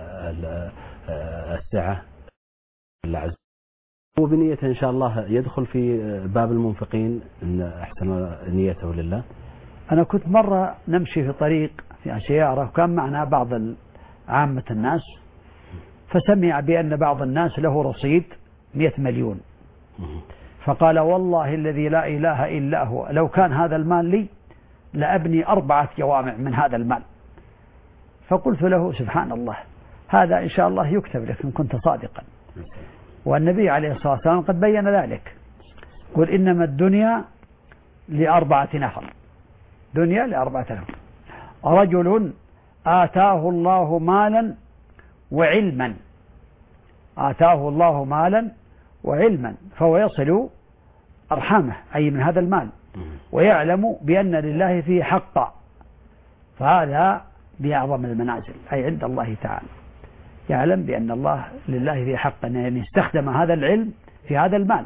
السعة العز، وبنيته إن شاء الله يدخل في باب المنفقين إن أحسن نيته لله. أنا كنت مرة نمشي في طريق في سيارة، وكان معنا بعض عامة الناس، فسمع بأن بعض الناس له رصيد 100 مليون، فقال والله الذي لا إله إلا هو لو كان هذا المال لي لأبني 4 جوامع من هذا المال. فقلت له سبحان الله، هذا إن شاء الله يكتب لك إن كنت صادقا. والنبي عليه الصلاة والسلام قد بين ذلك، قل إنما الدنيا ل4 نفر، دنيا ل4 نفر: رجل آتاه الله مالا وعلما، آتاه الله مالا وعلما فهو يصل أرحامه أي من هذا المال، ويعلم بأن لله فيه حقا، فهذا بأعظم المنازل أي عند الله تعالى، يعلم بأن الله لله فيه حقا، يعني استخدم هذا العلم في هذا المال.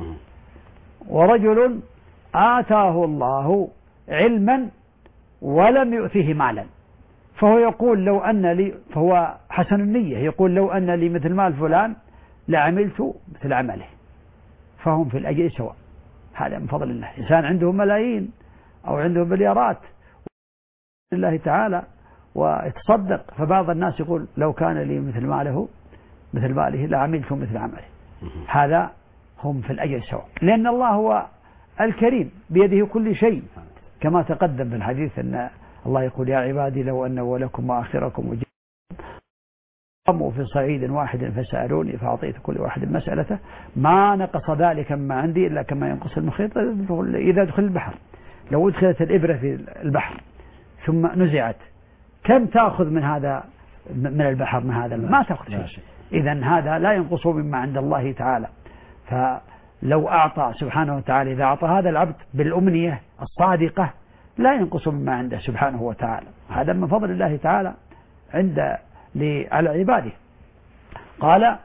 ورجل آتاه الله علما ولم يؤته مالا، فهو يقول لو أن لي، فهو حسن النية، يقول لو أن لي مثل مال فلان لعملت مثل عمله، فهم في الأجر سواء. هذا من فضل الله. إنسان عنده ملايين أو عنده مليارات لله تعالى ويتصدق، فبعض الناس يقول لو كان لي مثل ماله لعملت مثل عمله. هذا هم في الأجر سواء، لأن الله هو الكريم بيده كل شيء، كما تقدم في الحديث أن الله يقول يا عبادي لو أن أولكم وآخركم وجنكم قاموا في صعيد واحد فسألوني فأعطيت كل واحد مسألته ما نقص ذلك مما عندي إلا كما ينقص المخيط إذا دخل البحر. لو أدخلت الإبرة في البحر ثم نزعت كم تأخذ من هذا من البحر من هذا؟ ما تأخذ شيء. إذن هذا لا ينقص مما عند الله تعالى. فلو أعطى سبحانه وتعالى، إذا أعطى هذا العبد بالأمنية الصادقة لا ينقص مما عنده سبحانه وتعالى. هذا من فضل الله تعالى على عباده. قال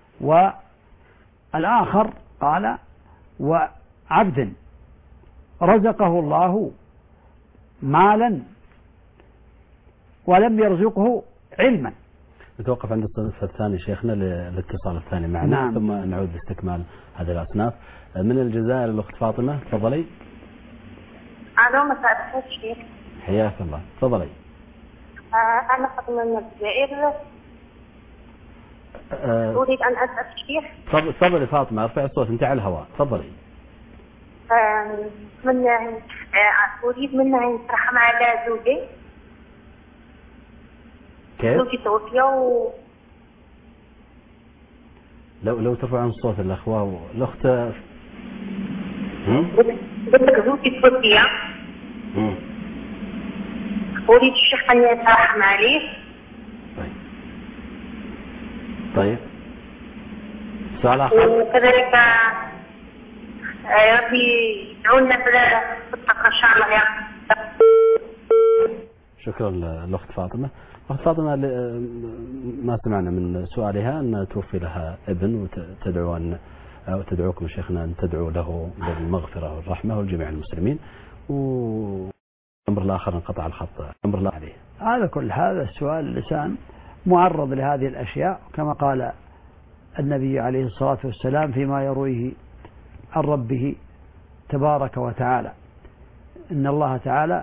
والآخر قال وعبد رزقه الله مالا ولم يرزقه علما. نتوقف عند الصنف الثاني شيخنا للاتصال الثاني معنا. نعم. ثم نعود لاستكمال هذه الأصناف. من الجزائر الأخت فاطمة، تفضلي. ألو، مساء الخير شيخ. حياك الله، تفضلي. أنا فاطمة من الجزائر. أريد أن أسأل الشيخ. تفضلي فاطمة، ارفعي الصوت، أنت على الهواء، تفضلي. أريد منه أن يترحم على زوجي. كيف؟ زوجي توفي لو ترفعون الصوت الأخوة والأخت. زوجي توفي. أريد الشيخ أن يترحم عليه. طيب. سؤال آخر. وكذلك ربي يدعونا بالصدقة إن شاء الله يا رب. شكرا للأخت فاطمة. أخت فاطمة ما سمعنا من سؤالها أن توفي لها ابن وتدعوكم شيخنا أن تدعوا له بالمغفرة والرحمة والجميع المسلمين. والأمر الآخر انقطع الخط، أمر الله عليه. على كل هذا السؤال اللسان معرض لهذه الأشياء، كما قال النبي عليه الصلاة والسلام فيما يرويه عن ربه تبارك وتعالى إن الله تعالى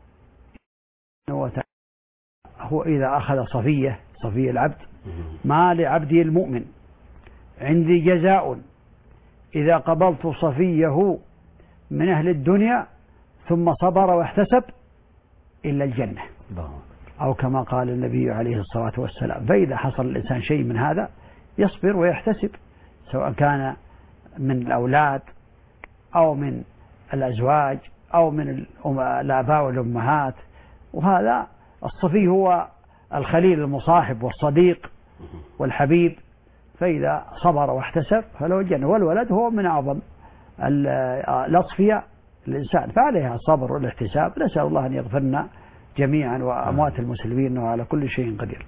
هو إذا أخذ صفية العبد ما لعبده المؤمن عندي جزاء إذا قبلت صفيه من أهل الدنيا ثم صبر واحتسب إلا الجنة، أو كما قال النبي عليه الصلاة والسلام. فإذا حصل الإنسان شيء من هذا يصبر ويحتسب، سواء كان من الأولاد أو من الأزواج أو من الآباء والأمهات. وهذا الصفي هو الخليل المصاحب والصديق والحبيب، فإذا صبر واحتسب فله الجنة. والولد هو من أعظم الأصفياء الإنسان، فعليها الصبر والاحتساب. نسأل الله أن يغفرنا جميعا وأموات المسلمين وعلى كل شيء قدير.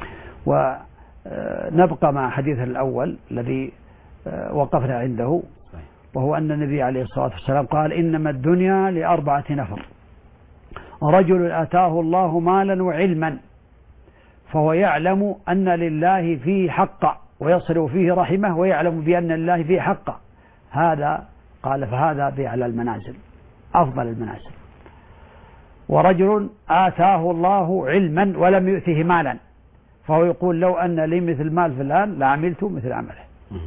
ونبقى مع حديث الأول الذي وقفنا عنده، وهو أن النبي عليه الصلاة والسلام قال إنما الدنيا ل4 نفر: رجل آتاه الله مالا وعلما فهو يعلم أن لله فيه حقا ويصل فيه رحمه ويعلم بأن لله فيه حقا. هذا قال فهذا بأعلى المنازل، أفضل المنازل. ورجل آتاه الله علما ولم يؤته مالا فهو يقول لو أن لي مثل مال فلان لعملت مثل عمله.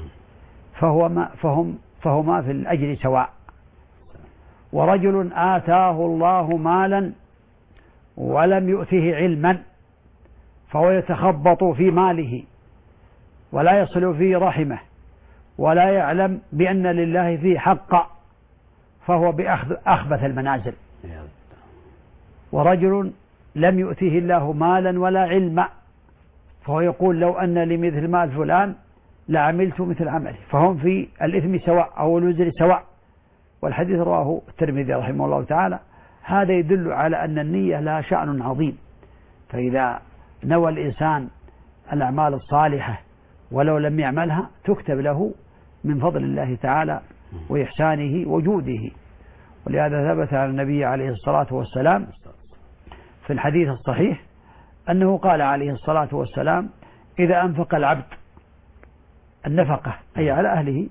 فهما في الأجر سواء. ورجل آتاه الله مالا ولم يؤته علما فهو يتخبط في ماله ولا يصل فيه رحمه ولا يعلم بأن لله فيه حقا فهو بأخبث المنازل. ورجل لم يؤته الله مالا ولا علما فهو يقول لو أن لي مثل مال فلان لعملت مثل عمله، فهم في الإثم سواء أو الوزر سواء. والحديث رواه الترمذي رحمه الله تعالى. هذا يدل على أن النية لها شأن عظيم، فإذا نوى الإنسان الأعمال الصالحة ولو لم يعملها تكتب له من فضل الله تعالى وإحسانه وجوده. ولهذا ثبت عن النبي عليه الصلاة والسلام في الحديث الصحيح أنه قال عليه الصلاة والسلام إذا أنفق العبد النفقة أي على أهله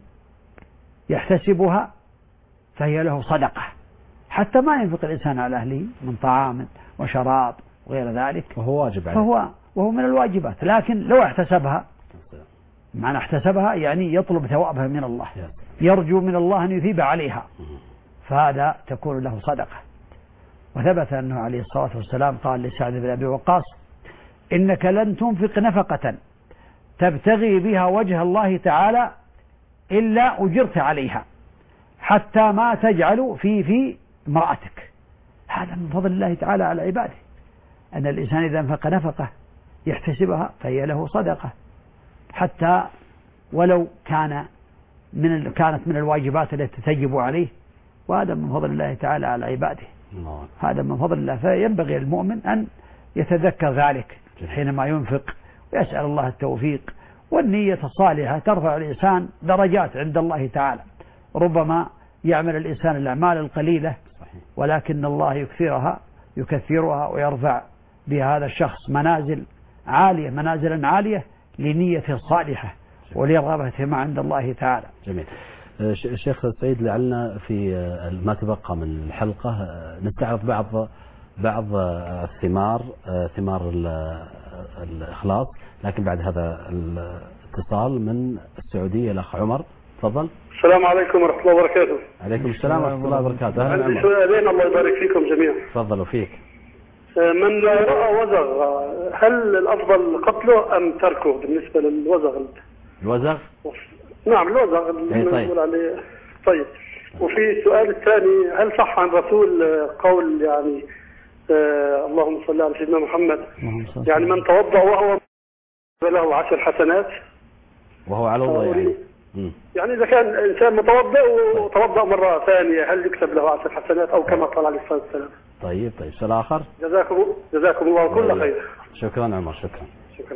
يحتسبها فهي له صدقة، حتى ما ينفق الإنسان على أهله من طعام وشراب وغير ذلك وهو واجب عليه، وهو من الواجبات. لكن لو احتسبها، معنى احتسبها يعني يطلب ثوابها من الله، يرجو من الله أن يثيب عليها، فهذا تكون له صدقة. وثبت أنه عليه الصلاة والسلام قال لسعد بن أبي وقاص إنك لن تنفق نفقة تبتغي بها وجه الله تعالى إلا أجرت عليها حتى ما تجعل في امرأتك. هذا من فضل الله تعالى على عباده، أن الإنسان إذا انفق نفقة يحتسبها فهي له صدقة، حتى ولو كانت من الواجبات التي تجب عليه، وهذا من فضل الله تعالى على عباده. هذا من فضل الله، فينبغي المؤمن أن يتذكر ذلك حينما ينفق ويسأل الله التوفيق. والنية الصالحة ترفع الإنسان درجات عند الله تعالى. ربما يعمل الإنسان الأعمال القليلة ولكن الله يكثرها ويرفع بهذا الشخص منازلا عالية لنيته الصالحة ولرغبته ما عند الله تعالى. جميل. شيخ سعيد، لعلنا في ما تبقى من الحلقة نستعرض بعض ثمار الإخلاص، لكن بعد هذا الاتصال من السعودية الأخ عمر، تفضل. السلام عليكم ورحمة الله وبركاته. عليكم السلام ورحمة الله وبركاته. أهلا عندي سؤالين الله يبارك فيكم جميعا. تفضلوا فيك. من رأى وزغ هل الأفضل قتله أم تركه بالنسبة للوزغ؟ الوزغ؟ نعم الوزغ اللي نقول عليه. طيب، وفي السؤال الثاني هل صح عن رسول قول يعني اللهم صل على سيدنا محمد يعني من توضأ وهو له 10 حسنات وهو على وضوء يعني إذا كان إنسان متوضئ وتوضأ مرة ثانية هل يكتب له 10 حسنات أو كما قال عليه الصلاة والسلام؟ طيب سؤال آخر. جزاكم الله كل خير. شكرا عمر. شكرا.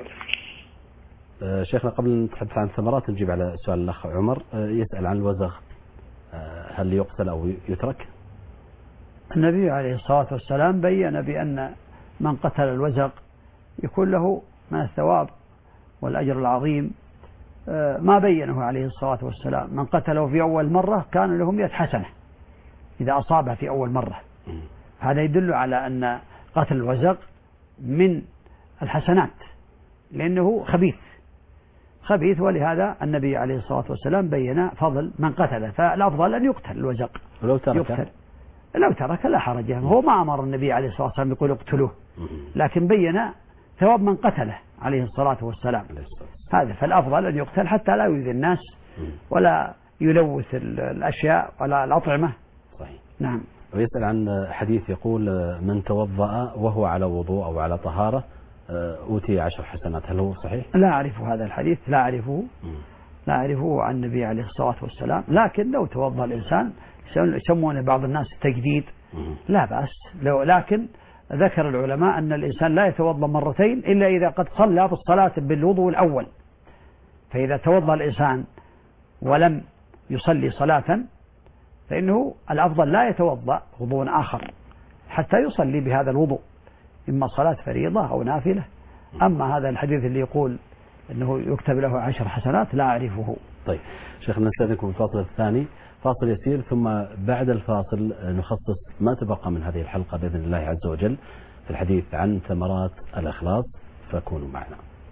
شيخنا قبل أن نتحدث عن ثمرات نجيب على سؤال الأخ عمر. يسأل عن الوزغ، هل يقتل أو يترك؟ النبي عليه الصلاة والسلام بين بأن من قتل الوزغ يكون له من الثواب والأجر العظيم ما بينه عليه الصلاة والسلام. من قتله في أول مرة كان له 100 حسنة إذا أصابه في أول مرة. هذا يدل على أن قتل الوزغ من الحسنات لأنه خبيث، ولهذا النبي عليه الصلاة والسلام بين فضل من قتله. فالأفضل أن يقتل الوزغ. لو ترك لا حرج. هو ما أمر النبي عليه الصلاة والسلام يقول اقتلوه، لكن بين ثواب من قتله عليه الصلاة والسلام. هذا فالأفضل أن يقتل حتى لا يؤذي الناس ولا يلوث الأشياء ولا الأطعمة. صحيح. نعم. ويسأل عن حديث يقول من توضأ وهو على وضوء أو على طهارة أوتي 10 حسنات، هل هو صحيح؟ لا أعرف هذا الحديث، لا أعرفه عن النبي عليه الصلاة والسلام. لكن لو توضأ الإنسان يسمونه بعض الناس التجديد، لا بأس. لكن ذكر العلماء أن الإنسان لا يتوضأ مرتين إلا إذا قد صلى بالصلاة بالوضوء الأول. فإذا توضأ الإنسان ولم يصلي صلاة فإنه الأفضل لا يتوضأ وضوء آخر حتى يصلي بهذا الوضوء، إما صلاة فريضة أو نافلة. أما هذا الحديث اللي يقول أنه يكتب له 10 حسنات لا أعرفه. طيب شيخنا نستأذنكم في الفاصل الثاني، فاصل يسير، ثم بعد الفاصل نخصص ما تبقى من هذه الحلقة بإذن الله عز وجل في الحديث عن ثمرات الإخلاص، فكونوا معنا.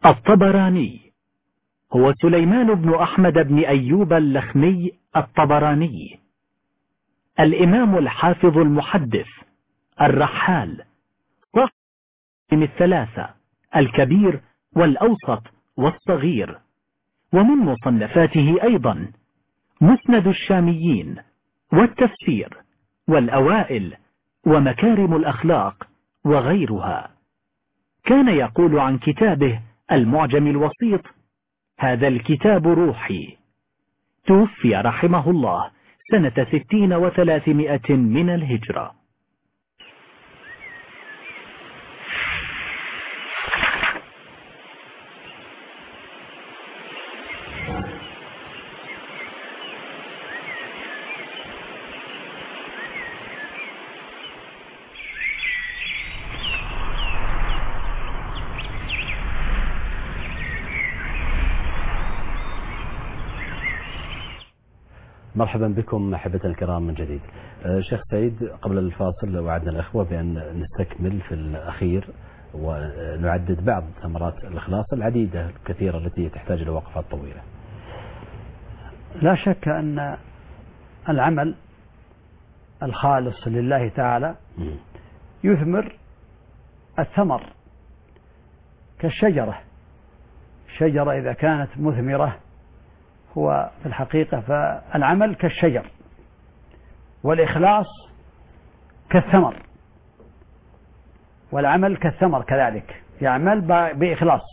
الطبراني هو سليمان بن أحمد بن أيوب اللخمي الطبراني، الإمام الحافظ المحدث الرحال، صاحب الثلاثة الكبير والأوسط والصغير. ومن مصنفاته أيضا مسند الشاميين والتفسير والأوائل ومكارم الأخلاق وغيرها. كان يقول عن كتابه المعجم الوسيط: هذا الكتاب روحي. توفي رحمه الله سنة 60 و300 من الهجرة. مرحبا بكم أحبتنا الكرام من جديد. شيخ سعيد، قبل الفاصل وعدنا الأخوة بأن نستكمل في الأخير ونعدد بعض ثمرات الإخلاص العديدة الكثيرة التي تحتاج إلى وقفات طويلة. لا شك أن العمل الخالص لله تعالى يثمر الثمر كالشجرة. الشجرة إذا كانت مثمرة هو في الحقيقة فالعمل كالشجر، والإخلاص كالثمر، والعمل كالثمر كذلك، يعمل بإخلاص.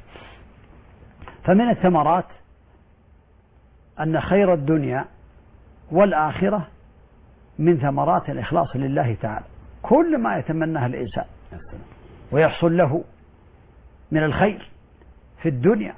فمن الثمرات أن خير الدنيا والآخرة من ثمرات الإخلاص لله تعالى. كل ما يتمناه الإنسان ويحصل له من الخير في الدنيا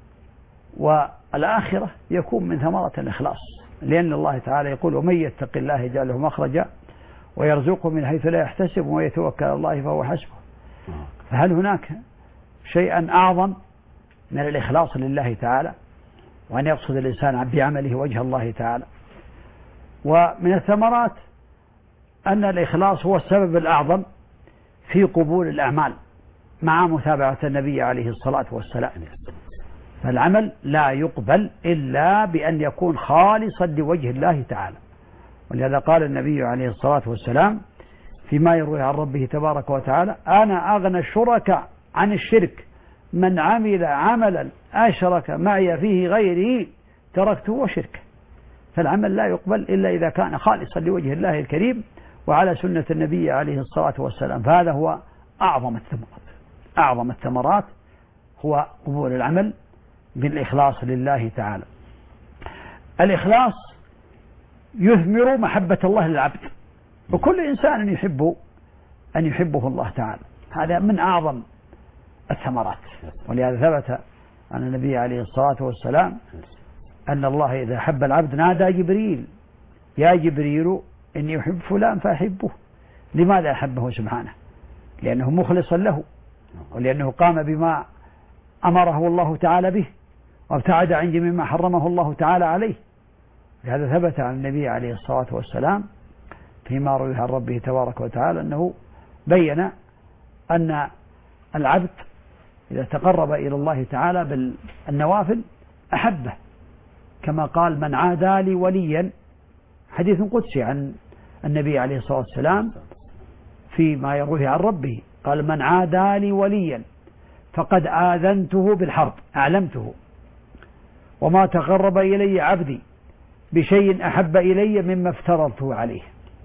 والآخرة يكون من ثمرة الإخلاص، لأن الله تعالى يقول: ومن يتق الله يجعل له مخرجا ويرزقه من حيث لا يحتسب ويتوكل على الله فهو حسبه. فهل هناك شيئا أعظم من الإخلاص لله تعالى، وأن يقصد الإنسان بعمله وجه الله تعالى؟ ومن الثمرات أن الإخلاص هو السبب الأعظم في قبول الأعمال مع متابعة النبي عليه الصلاة والسلام. فالعمل لا يقبل إلا بأن يكون خالصا لوجه الله تعالى، ولهذا قال النبي عليه الصلاة والسلام فيما يروي عن ربه تبارك وتعالى: أنا أغنى الشركاء عن الشرك، من عمل عملا أشرك معي فيه غيري تركته وشركه. فالعمل لا يقبل إلا إذا كان خالصا لوجه الله الكريم وعلى سنة النبي عليه الصلاة والسلام. فهذا هو أعظم الثمرات. أعظم الثمرات هو قبول العمل بالإخلاص لله تعالى. الإخلاص يثمر محبة الله للعبد، وكل إنسان يحب أن يحبه الله تعالى. هذا من أعظم الثمرات، ولهذا ثبت عن النبي عليه الصلاة والسلام أن الله إذا أحب العبد نادى جبريل: يا جبريل إني أحب فلان فأحبه. لماذا أحبه سبحانه؟ لأنه مخلصا له، ولأنه قام بما أمره الله تعالى به وابتعد عن جميع ما حرمه الله تعالى عليه. لهذا ثبت عن النبي عليه الصلاة والسلام فيما روي عن ربه تبارك وتعالى أنه بين أن العبد إذا تقرب إلى الله تعالى بالنوافل أحبه، كما قال: من عادى لي وليا، حديث قدسي عن النبي عليه الصلاة والسلام فيما يرويه عن ربه، قال: من عادى لي وليا فقد آذنته بالحرب، أعلمته، وما تقرب إلي عبدي بشيء أحب إلي مما افترضته عليه،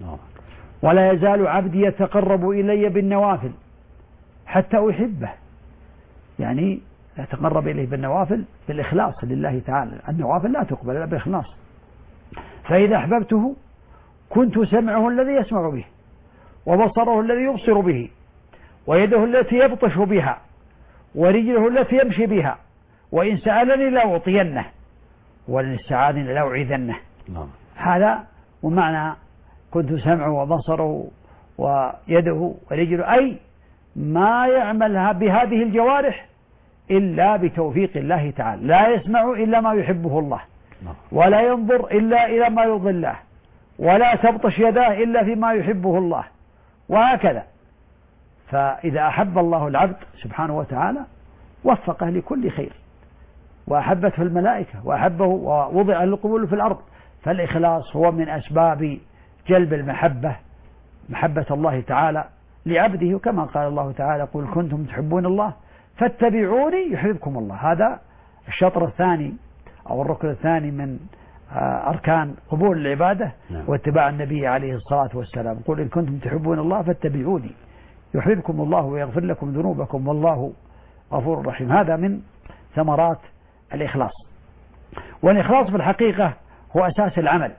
ولا يزال عبدي يتقرب إلي بالنوافل حتى أحبه. يعني يتقرب إليه بالنوافل بالإخلاص لله تعالى. النوافل لا تقبل إلا بالإخلاص. فإذا أحببته كنت سمعه الذي يسمع به، وبصره الذي يبصر به، ويده التي يبطش بها، ورجله التي يمشي بها، وإن سألني لأعطينه، ولن استعاذني لأعيذنه. هذا ومعنى كنت سمعه وبصره ويده ورجله، أي ما يعمل بهذه الجوارح إلا بتوفيق الله تعالى. لا يسمع إلا ما يحبه الله، ولا ينظر إلا إلى ما يرضي الله، ولا تبطش يداه إلا فيما يحبه الله، وهكذا. فإذا أحب الله العبد سبحانه وتعالى وفقه لكل خير، وأحبته الملائكة وأحبه ووضع القبول في الأرض. فالإخلاص هو من أسباب جلب المحبة، محبة الله تعالى لعبده، كما قال الله تعالى: قل كنتم تحبون الله فاتبعوني يحببكم الله. هذا الشطر الثاني أو الركن الثاني من أركان قبول العبادة واتباع النبي عليه الصلاة والسلام. قل إن كنتم تحبون الله فاتبعوني يحببكم الله ويغفر لكم ذنوبكم والله غفور رحيم. هذا من ثمرات الإخلاص. والإخلاص في الحقيقة هو أساس العمل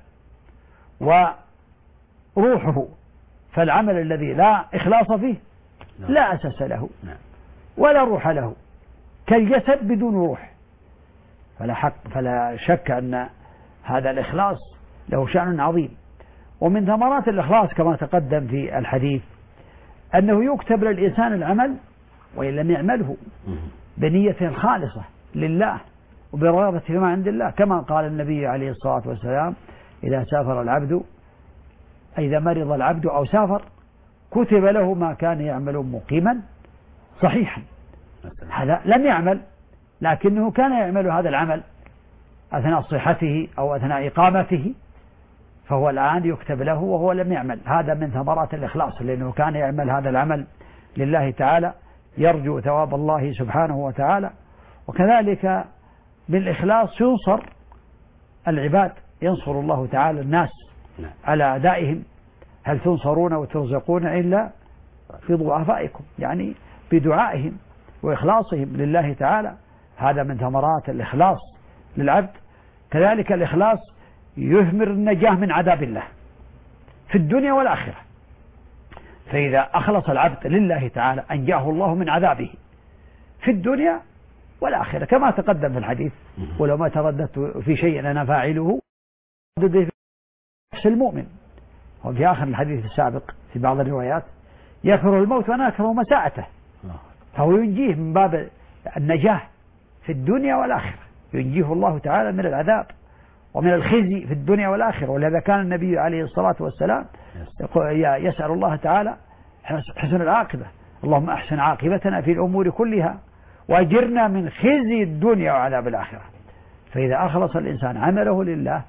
وروحه، فالعمل الذي لا إخلاص فيه لا أساس له ولا روح له، كالجسد بدون روح. فلا شك أن هذا الإخلاص له شأن عظيم. ومن ثمرات الإخلاص كما تقدم في الحديث أنه يكتب للإنسان العمل وإن لم يعمله بنية خالصة لله وبرغبة فيما عند الله، كما قال النبي عليه الصلاة والسلام: إذا سافر العبد، إذا مرض العبد أو سافر كتب له ما كان يعمل مقيما صحيحا. هذا لم يعمل لكنه كان يعمل هذا العمل أثناء صحته أو أثناء إقامته، فهو الآن يكتب له وهو لم يعمل. هذا من ثمرات الإخلاص، لأنه كان يعمل هذا العمل لله تعالى يرجو ثواب الله سبحانه وتعالى. وكذلك بالإخلاص ينصر العباد، ينصر الله تعالى الناس على أعدائهم. هل تنصرون وترزقون إلا في ضعفائكم، يعني بدعائهم وإخلاصهم لله تعالى. هذا من ثمرات الإخلاص للعبد. كذلك الإخلاص يثمر النجاة من عذاب الله في الدنيا والآخرة، فإذا أخلص العبد لله تعالى أنجاه الله من عذابه في الدنيا والآخرة، كما تقدم في الحديث: ولو ما ترددت في شيء أنا فاعله في نفس المؤمن. وفي آخر الحديث السابق في بعض الروايات: يكره الموت وأنا أكره مساءته. فهو ينجيه من باب النجاة في الدنيا والآخرة، ينجيه الله تعالى من العذاب ومن الخزي في الدنيا والآخرة. ولهذا كان النبي عليه الصلاة والسلام يسأل الله تعالى حسن العاقبة: اللهم أحسن عاقبتنا في الأمور كلها وأجرنا من خزي الدنيا وعذاب الآخرة. فإذا أخلص الإنسان عمله لله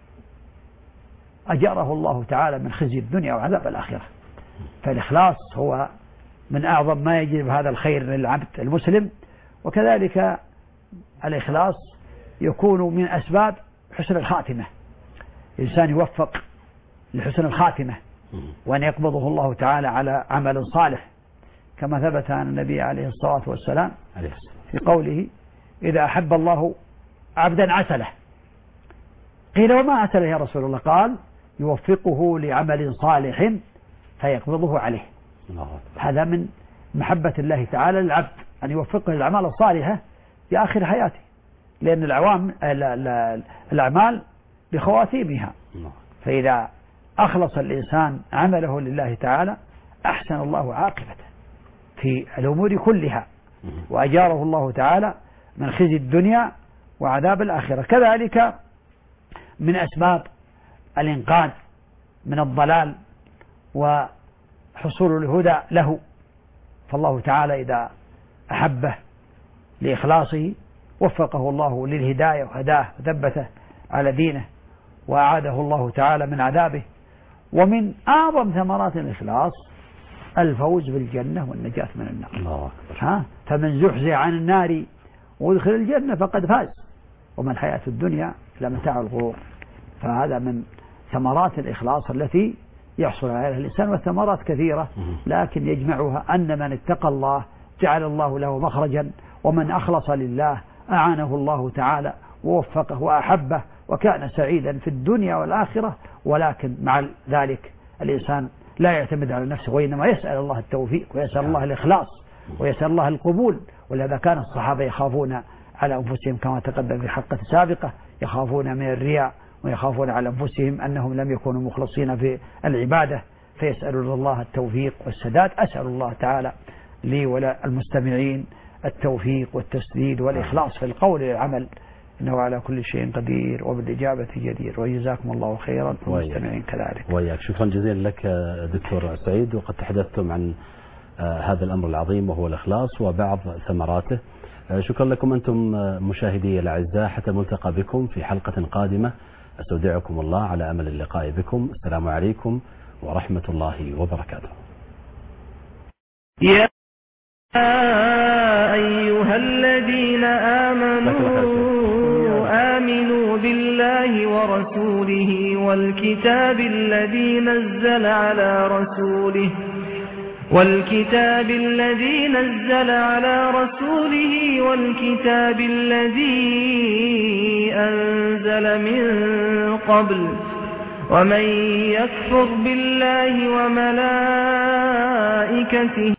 أجره الله تعالى من خزي الدنيا وعذاب الآخرة. فالإخلاص هو من أعظم ما يجلب هذا الخير للعبد المسلم. وكذلك الإخلاص يكون من أسباب حسن الخاتمة، الإنسان يوفق لحسن الخاتمة وأن يقبضه الله تعالى على عمل صالح، كما ثبت عن النبي عليه الصلاة والسلام في قوله: إذا أحب الله عبدا عسله. قيل: وما عسله يا رسول الله؟ قال: يوفقه لعمل صالح فيقبضه عليه. هذا من محبة الله تعالى للعبد، أن يوفقه للأعمال الصالحة في آخر حياته، لأن الأعمال بخواتيمها. فإذا أخلص الإنسان عمله لله تعالى أحسن الله عاقبته في الأمور كلها وأجاره الله تعالى من خزي الدنيا وعذاب الآخرة. كذلك من أسباب الإنقاذ من الضلال وحصول الهدى له، فالله تعالى إذا أحبه لإخلاصه وفقه الله للهداية وهداه وثبته على دينه وأعاده الله تعالى من عذابه. ومن أعظم ثمرات الإخلاص الفوز بالجنة والنجاة من النار. فمن زحزح عن النار وادخل الجنة فقد فاز، وما الحياة الدنيا إلا متاع الغرور. فهذا من ثمرات الإخلاص التي يحصل عليها الإنسان، والثمرات كثيرة لكن يجمعها أن من اتقى الله جعل الله له مخرجا، ومن أخلص لله أعانه الله تعالى ووفقه وأحبه وكان سعيدا في الدنيا والآخرة. ولكن مع ذلك الإنسان لا يعتمد على نفسه، وإنما يسأل الله التوفيق ويسأل الله الإخلاص ويسأل الله القبول. ولهذا كان الصحابة يخافون على أنفسهم كما تقدم في حلقة سابقة، يخافون من الرياء ويخافون على أنفسهم أنهم لم يكونوا مخلصين في العبادة، فيسألون الله التوفيق والسداد. أسأل الله تعالى لي وللمستمعين التوفيق والتسديد والإخلاص في القول والعمل، إنه على كل شيء قدير وبالإجابة جدير. وجزاكم الله خيرا والمستمعين كذلك. وياك. شكرا جزيلا لك دكتور سعيد. وقد تحدثتم عن هذا الأمر العظيم وهو الإخلاص وبعض ثمراته. شكرا لكم أنتم مشاهدي الأعزاء، حتى الملتقى بكم في حلقة قادمة. أستودعكم الله على أمل اللقاء بكم. السلام عليكم ورحمة الله وبركاته. يا أيها الذين آمنوا بالله ورسوله والكتاب الذي نزل على رسوله والكتاب الذي أنزل من قبل، ومن يكفر بالله وملائكته